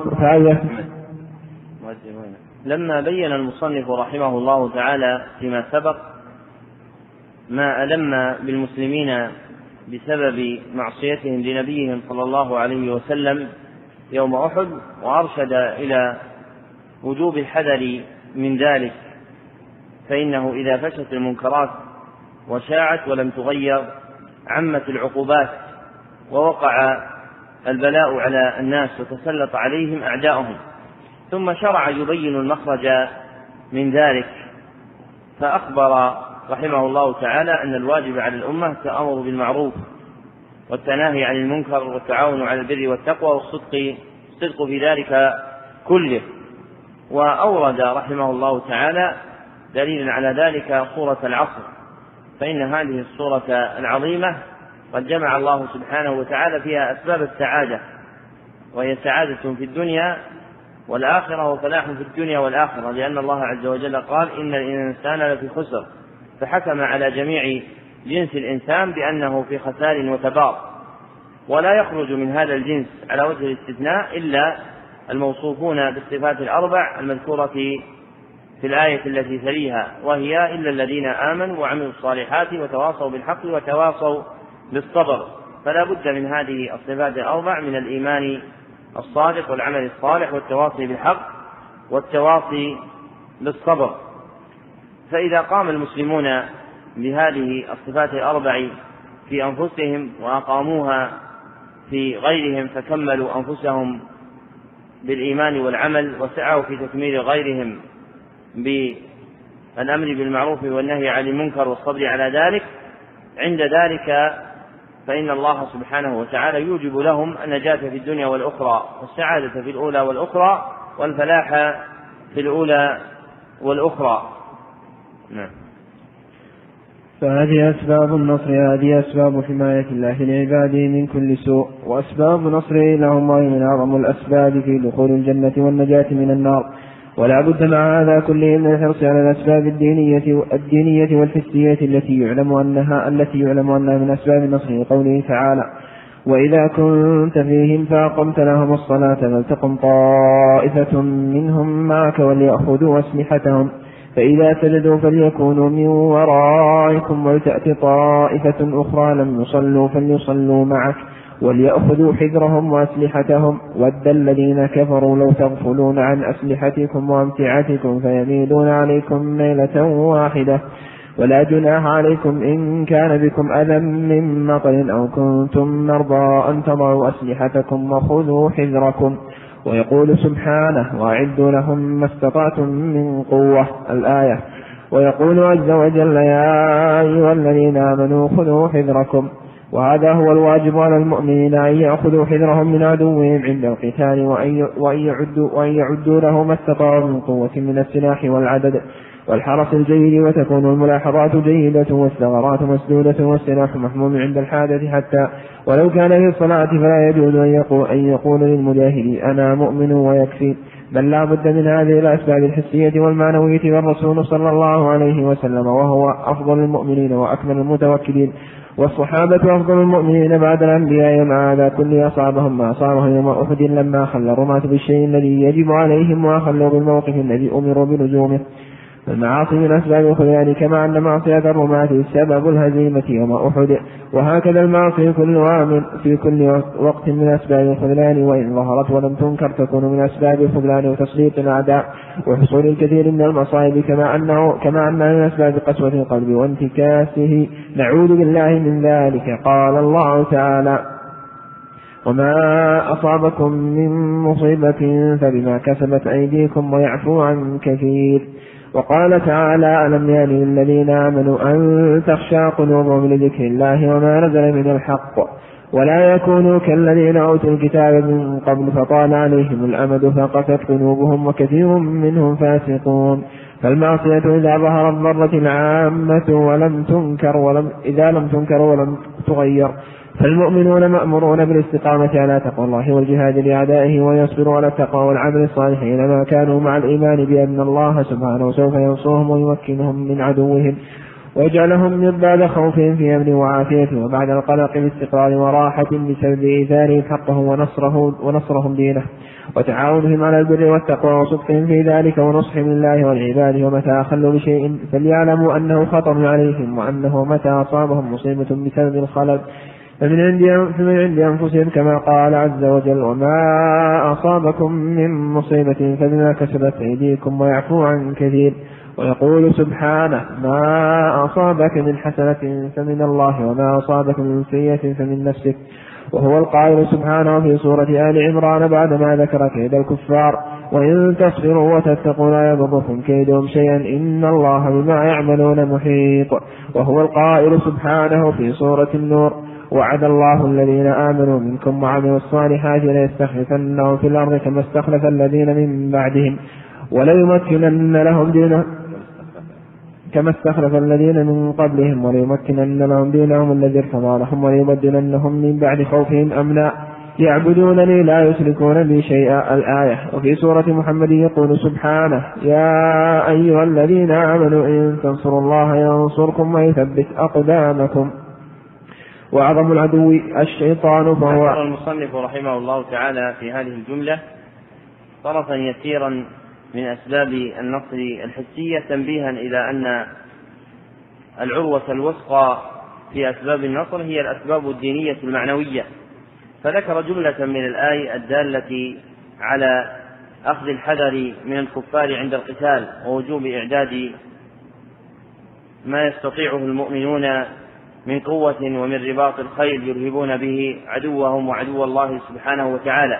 لما بين المصنف رحمه الله تعالى فيما سبق ما ألم بالمسلمين بسبب معصيتهم لنبيهم صلى الله عليه وسلم يوم أحد، وأرشد إلى وجوب الحذر من ذلك، فإنه إذا فشت المنكرات وشاعت ولم تغير عمت العقوبات ووقع البلاء على الناس وتسلط عليهم أعداؤهم. ثم شرع يبين المخرج من ذلك، فأخبر رحمه الله تعالى أن الواجب على الأمة التأمر بالمعروف والتناهي عن المنكر والتعاون على البر والتقوى والصدق في ذلك كله. وأورد رحمه الله تعالى دليلا على ذلك سورة العصر، فإن هذه السورة العظيمة قد جمع الله سبحانه وتعالى فيها أسباب السعادة، وهي سعادة في الدنيا والآخرة وفلاح في الدنيا والآخرة، لأن الله عز وجل قال إن الإنسان لفي خسر، فحكم على جميع جنس الإنسان بأنه في خسار وتبار، ولا يخرج من هذا الجنس على وجه الاستثناء إلا الموصوفون بالصفات الأربع المذكورة في الآية التي تليها، وهي إلا الذين آمنوا وعملوا الصالحات وتواصوا بالحق وتواصوا بالصبر. فلا بد من هذه الصفات الأربع من الإيمان الصادق والعمل الصالح والتواصي بالحق والتواصي بالصبر. فإذا قام المسلمون بهذه الصفات الأربع في أنفسهم وأقاموها في غيرهم فكملوا أنفسهم بالإيمان والعمل وسعوا في تكميل غيرهم بالأمر بالمعروف والنهي عن المنكر والصبر على ذلك، عند ذلك فإن الله سبحانه وتعالى يوجب لهم النجاة في الدنيا والأخرى والسعادة في الأولى والأخرى والفلاح في الأولى والأخرى. نعم. فهذه أسباب النصر، هذه أسباب حماية الله لعباده من كل سوء، وأسباب نصره لهم من أعظم الأسباب في دخول الجنة والنجاة من النار. ولا بد مع هذا كله من الحرص على الأسباب الدينية والحسية التي يعلم أنها من أسباب النصر، قوله تعالى وإذا كنت فيهم فأقمت لهم الصلاة فلتقم طائفة منهم معك وليأخذوا أسلحتهم فإذا سجدوا فليكونوا من ورائكم ولتأتي طائفة أخرى لم يصلوا فليصلوا معك وليأخذوا حذرهم وأسلحتهم ود الذين كفروا لو تغفلون عن أسلحتكم وأمتعتكم فيميلون عليكم ميلة واحدة ولا جناح عليكم إن كان بكم أذى من مطر أو كنتم مرضى أن تضعوا أسلحتكم وخذوا حذركم. ويقول سبحانه وأعدوا لهم ما استطعتم من قوة الآية. ويقول عز وجل يا أيها الذين آمنوا خذوا حذركم. وهذا هو الواجب على المؤمنين أن يأخذوا حذرهم من عدوهم عند القتال وأن يعدوا له ما استطاعوا من قوة من السلاح والعدد والحرس الجيد، وتكون الملاحظات جيدة والثغرات مسدودة والسلاح محموم عند الحادث، حتى ولو كان في الصلاة فلا يجوز أن يقول للمجاهد أنا مؤمن ويكفي، بل لا بد من هذه الأسباب الحسية والمعنوية. والرسول صلى الله عليه وسلم وهو أفضل المؤمنين وأكمل المتوكلين، والصحابة أفضل المؤمنين بعد الأنبياء، مع هذا كل أصابهم ما أصابهم يوم أحد لما خلوا الرماة بالشيء الذي يجب عليهم وأخلوا بالموقف الذي أمروا بلزومه. فالمعاصي من أسباب الخذلان، كما أن معصية الرماة سبب الهزيمة يوم أحد، وهكذا المعصية في كل وقت من أسباب الخذلان، وإن ظهرت ولم تنكر تكون من أسباب الخذلان وتسليط الأعداء وحصول الكثير من المصائب، كما أن من أسباب قسوة القلب وانتكاسه. نعوذ بالله من ذلك. قال الله تعالى: وما أصابكم من مصيبة فبما كسبت أيديكم ويعفو عن كثير. وقال تعالى: ألم يأن للذين آمنوا أن تخشع قلوبهم لذكر الله وما نزل من الحق ولا يكونوا كالذين أوتوا الكتاب من قبل فطال عليهم الأمد فقست قلوبهم وكثير منهم فاسقون. فالمعصية إذا ظهرت ضرت العامة إذا لم تنكر ولم تغير. فالمؤمنون مأمورون بالاستقامة على تقوى الله والجهاد لأعدائه، ويصبروا على التقوى والعمل الصالح إنما كانوا مع الإيمان بأن الله سبحانه سوف ينصرهم ويمكنهم من عدوهم ويجعلهم من بعد خوفهم في أمن وعافية وبعد القلق باستقرار وراحة بسبب إيثارهم حقه ونصرهم دينه وتعاونهم على البر والتقوى وصدقهم في ذلك ونصحهم لله والعباد. ومتى أخلوا بشيء فليعلموا أنه خطر عليهم، وأنه متى أصابهم مصيبة بسبب الخلل فمن عند أنفسهم، كما قال عز وجل: وما أصابكم من مصيبة فبما كسبت أيديكم ويعفو عن كثير. ويقول سبحانه: ما أصابك من حسنة فمن الله وما أصابك من سيئة فمن نفسك. وهو القائل سبحانه في سورة آل عمران بعدما ذكر كيد الكفار: وإن تصبروا وتتقوا لا يضركم كيدهم شيئا إن الله بما يعملون محيط. وهو القائل سبحانه في سورة النور: وعد الله الذين آمنوا منكم وعملوا الصالحات ليستخلفنهم في الأرض كما استخلف الذين من بعدهم وليمكنن لهم دينهم كما استخلف الذين من قبلهم وليمكنن لهم دينهم الذي ارتضى لهم وليبدلنهم من بعد خوفهم أمنا يعبدونني لا يشركون بي شيئا. الآية. وفي سورة محمد يقول سبحانه: يا أيها الذين آمنوا إن تنصروا الله ينصركم ويثبت أقدامكم. وأعظم العدو الشيطان. فهو المصنف رحمه الله تعالى في هذه الجملة طرفا يسيرا من أسباب النصر الحسية تنبيها إلى أن العروة الوثقى في أسباب النصر هي الأسباب الدينية المعنوية، فذكر جملة من الآية الدالة على أخذ الحذر من الكفار عند القتال ووجوب إعداد ما يستطيعه المؤمنون من قوة ومن رباط الخيل يرهبون به عدوهم وعدو الله سبحانه وتعالى.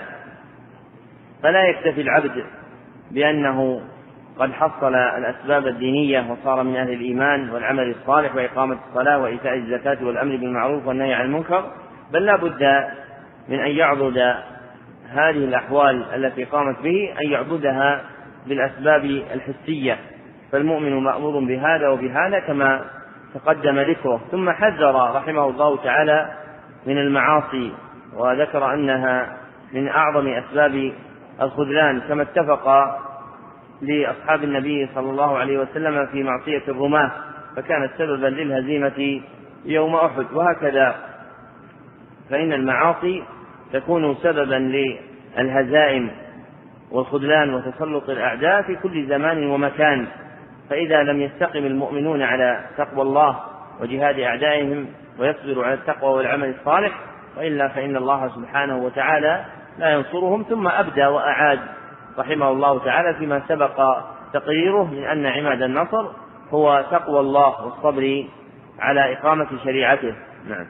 فلا يكتفي العبد بأنه قد حصل الأسباب الدينية وصار من أهل الإيمان والعمل الصالح وإقامة الصلاة وإيتاء الزكاة والأمر بالمعروف والنهي عن المنكر، بل لا بد من أن يعضد هذه الأحوال التي قامت به أن يعضدها بالأسباب الحسية. فالمؤمن مأمور بهذا وبهذا كما تقدم ذكره. ثم حذر رحمه الله تعالى من المعاصي وذكر أنها من أعظم أسباب الخذلان، كما اتفق لأصحاب النبي صلى الله عليه وسلم في معصية الرماة فكانت سببا للهزيمة يوم أحد. وهكذا فإن المعاصي تكون سببا للهزائم والخذلان وتسلط الأعداء في كل زمان ومكان. فإذا لم يستقم المؤمنون على تقوى الله وجهاد أعدائهم ويصبروا على التقوى والعمل الصالح وإلا فإن الله سبحانه وتعالى لا ينصرهم. ثم أبدى وأعاد رحمه الله تعالى فيما سبق تقريره من أن عماد النصر هو تقوى الله والصبر على إقامة شريعته. نعم.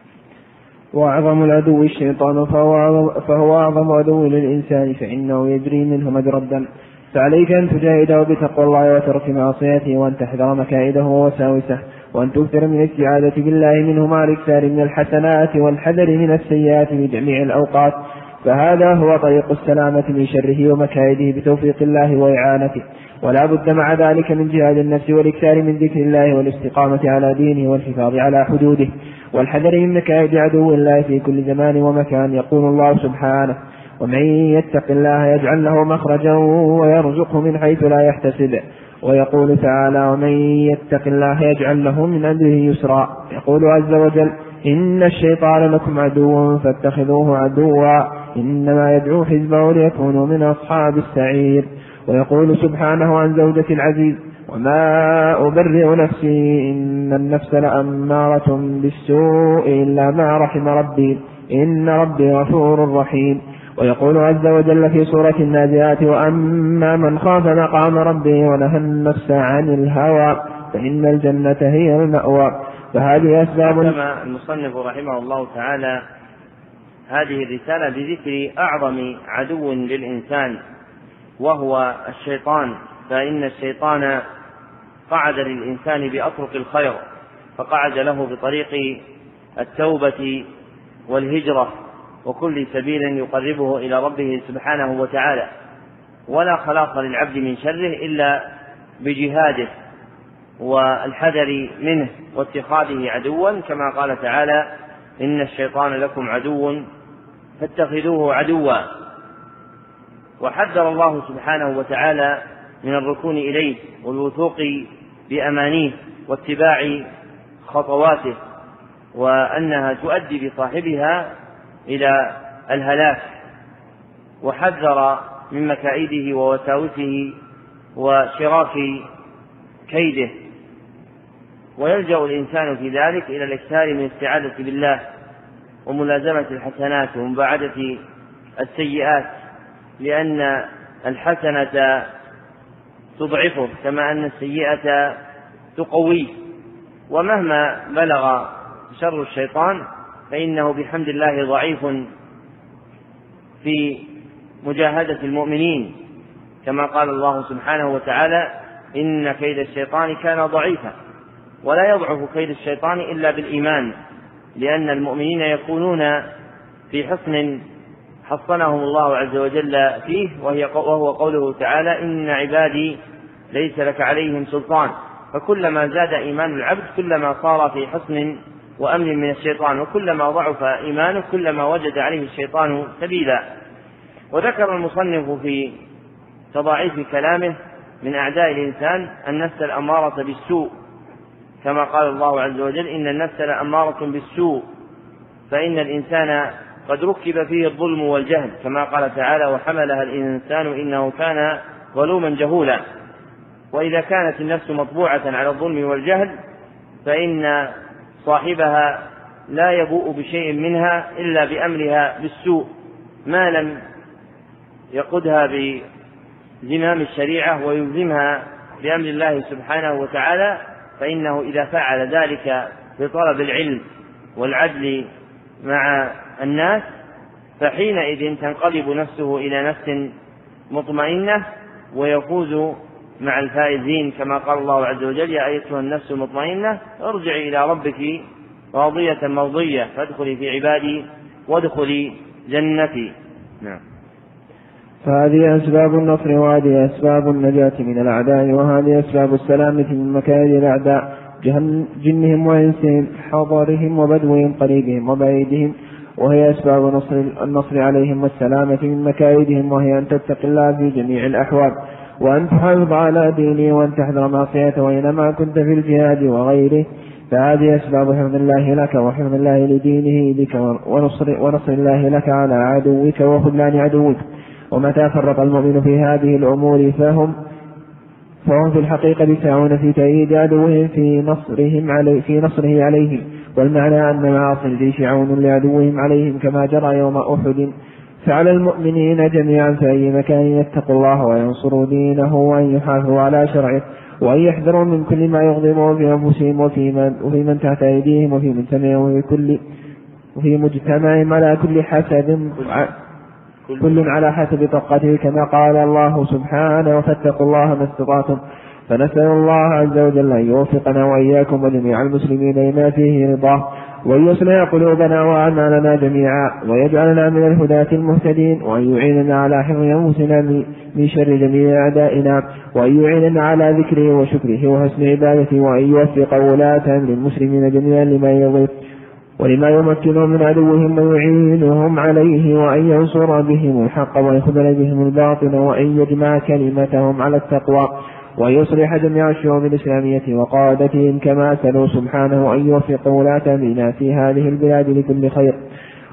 وأعظم العدو الشيطان فهو أعظم عدو للإنسان فإنه يجري منه مجرى الدم، فعليك أن تجاهده بتقوى الله وترك معصيته وأن تحذر مكائده ووساوسه وأن تكثر من الاستعاذة بالله منه مع الإكثار من الحسنات والحذر من السيئات في جميع الأوقات، فهذا هو طريق السلامة من شره ومكائده بتوفيق الله وإعانته. ولا بد مع ذلك من جهاد النفس والإكثار من ذكر الله والاستقامة على دينه والحفاظ على حدوده والحذر من مكائد عدو الله في كل زمان ومكان. يقول الله سبحانه: ومن يتق الله يجعل له مخرجا ويرزقه من حيث لا يحتسب. ويقول تعالى: ومن يتق الله يجعل له من أمره يسرا. يقول عز وجل: إن الشيطان لكم عدو فاتخذوه عدوا إنما يدعو حزبه ليكونوا من أصحاب السعير. ويقول سبحانه عن زوجة العزيز: وما أبرئ نفسي إن النفس لأمارة بالسوء إلا ما رحم ربي إن ربي غفور رحيم. ويقول عز وجل في سورة النازعات وأما من خاف مقام ربه ونهى النفس عن الهوى فإن الجنة هي المأوى. فهذه أسباب. كما المصنف رحمه الله تعالى هذه الرسالة بذكر أعظم عدو للإنسان وهو الشيطان، فإن الشيطان قعد للإنسان بأطرق الخير، فقعد له بطريق التوبة والهجرة وكل سبيل يقربه إلى ربه سبحانه وتعالى، ولا خلاص للعبد من شره إلا بجهاده والحذر منه واتخاذه عدوا، كما قال تعالى إن الشيطان لكم عدو فاتخذوه عدوا. وحذر الله سبحانه وتعالى من الركون إليه والوثوق بأمانيه واتباع خطواته، وأنها تؤدي بصاحبها إلى الهلاك، وحذر من مكائده ووساوسه وشراك كيده. ويلجأ الإنسان في ذلك إلى الإكثار من الاستعاذة بالله وملازمة الحسنات ومباعدة السيئات، لأن الحسنة تضعفه كما أن السيئة تقويه. ومهما بلغ شر الشيطان فإنه بحمد الله ضعيف في مجاهدة المؤمنين، كما قال الله سبحانه وتعالى إن كيد الشيطان كان ضعيفا. ولا يضعف كيد الشيطان إلا بالإيمان، لأن المؤمنين يكونون في حصن حصنهم الله عز وجل فيه، وهو قوله تعالى إن عبادي ليس لك عليهم سلطان. فكلما زاد إيمان العبد كلما صار في حصن وأمن من الشيطان، وكلما ضعف إيمانه كلما وجد عليه الشيطان سبيلا. وذكر المصنف في تضاعيف كلامه من أعداء الإنسان النفس الأمارة بالسوء، كما قال الله عز وجل إن النفس لأمارة بالسوء، فإن الإنسان قد ركب فيه الظلم والجهل، كما قال تعالى وحملها الإنسان إنه كان ظلوما جهولا. وإذا كانت النفس مطبوعة على الظلم والجهل فإن صاحبها لا يبوء بشيء منها إلا بأمرها بالسوء ما لم يقودها بزمام الشريعة ويلزمها بأمر الله سبحانه وتعالى، فإنه إذا فعل ذلك بطلب العلم والعدل مع الناس فحينئذ تنقلب نفسه إلى نفس مطمئنة ويفوز مع الفائزين، كما قال الله عز وجل يا أيتها النفس المطمئنة ارجعي إلى ربك راضية مرضية فادخلي في عبادي وادخلي جنتي. نعم. فهذه أسباب النصر وهذه أسباب النجاة من الأعداء، وهذه أسباب السلامة من مكائد الأعداء جنهم وإنسهم حضرهم وبدوهم قريبهم وبعيدهم، وهي أسباب النصر عليهم والسلامة من مكائدهم، وهي أن تتقي الله في جميع الأحوال وأن تحافظ على دينه وأن تحذر معصيته أينما كنت في الجهاد وغيره. فهذه أسباب حفظ الله لك وحفظ الله لدينه لك ونصر الله لك على عدوك وخذلان عدوك. ومتى فرط المؤمن في هذه الأمور فهم في الحقيقة ساعون في تأييد عدوهم في نصره عليهم. والمعنى أن معاصي الجيش عون لعدوهم عليهم كما جرى يوم أحد. فعلى المؤمنين جميعا في أي مكان يتقوا الله وينصروا دينه وأن يحافظوا على شرعه وأن يحذروا من كل ما يغضبهم في أنفسهم وفي من تحت أيديهم وفي مجتمعهم وفي مجتمعهم على كل حسب كل على حسب طاقته، كما قال الله سبحانه فاتقوا الله ما استطعتم. فنسأل الله عز وجل أن يوفقنا وإياكم وجميع المسلمين لما فيه رضاه، وأن يصلح قلوبنا وأعمالنا جميعا، ويجعلنا من الهداة المهتدين، وأن يعيننا على حفظ أنفسنا من شر جميع أعدائنا، وأن يعيننا على ذكره وشكره وحسن عبادته، وأن يوفق ولاة للمسلمين جميعا لما يرضيه ولما يمكنهم من عدوهم ويعينهم عليه، وأن ينصر بهم الحق ويخذل بهم الباطل، وأن يجمع كلمتهم على التقوى، ويصلح جميع الشعوب الإسلامية وقادتهم، كما سألوا سبحانه أن يوفق ولاة أمرنا في هذه البلاد لكل خير،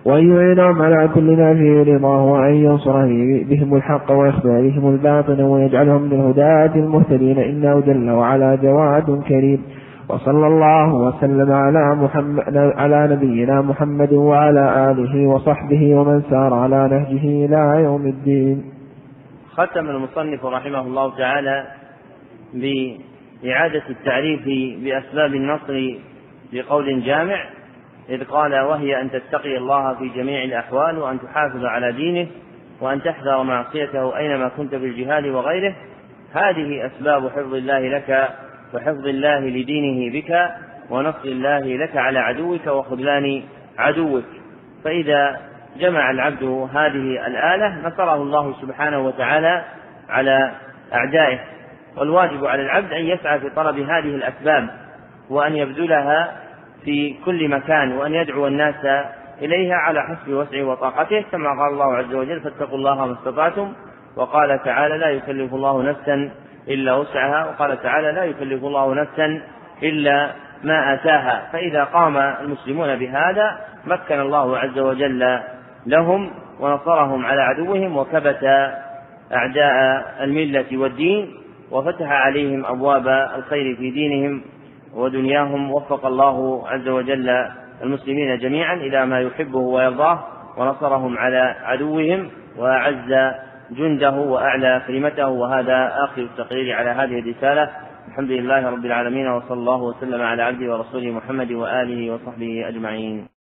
وأن يعينهم على كل ما فيه رضاه، وأن ينصر بهم الحق ويخبر بهم الباطل، ويجعلهم من الهداة المهتدين، إنه جل وعلا جواد كريم. وصلى الله وسلم على نبينا محمد وعلى آله وصحبه ومن سار على نهجه إلى يوم الدين. ختم المصنف رحمه الله تعالى بإعادة التعريف بأسباب النصر بقول جامع، إذ قال: وهي أن تتقي الله في جميع الأحوال، وأن تحافظ على دينه، وأن تحذر معصيته أينما كنت في الجهاد وغيره. هذه أسباب حفظ الله لك، وحفظ الله لدينه بك، ونصر الله لك على عدوك وخذلان عدوك. فإذا جمع العبد هذه الآلة نصره الله سبحانه وتعالى على أعدائه. والواجب على العبد أن يسعى في طلب هذه الأسباب، وأن يبذلها في كل مكان، وأن يدعو الناس إليها على حسب وسعه وطاقته، كما قال الله عز وجل: فاتقوا الله ما استطعتم. وقال تعالى: لا يكلف الله نفسا إلا وسعها. وقال تعالى: لا يكلف الله نفسا إلا ما آتاها. فإذا قام المسلمون بهذا مكن الله عز وجل لهم ونصرهم على عدوهم، وكبت أعداء الملة والدين، وفتح عليهم أبواب الخير في دينهم ودنياهم. وفق الله عز وجل المسلمين جميعا إلى ما يحبه ويرضاه، ونصرهم على عدوهم، وأعز جنده وأعلى كلمته. وهذا آخر التقرير على هذه الرسالة. الحمد لله رب العالمين، وصلى الله وسلم على عبده ورسوله محمد وآله وصحبه أجمعين.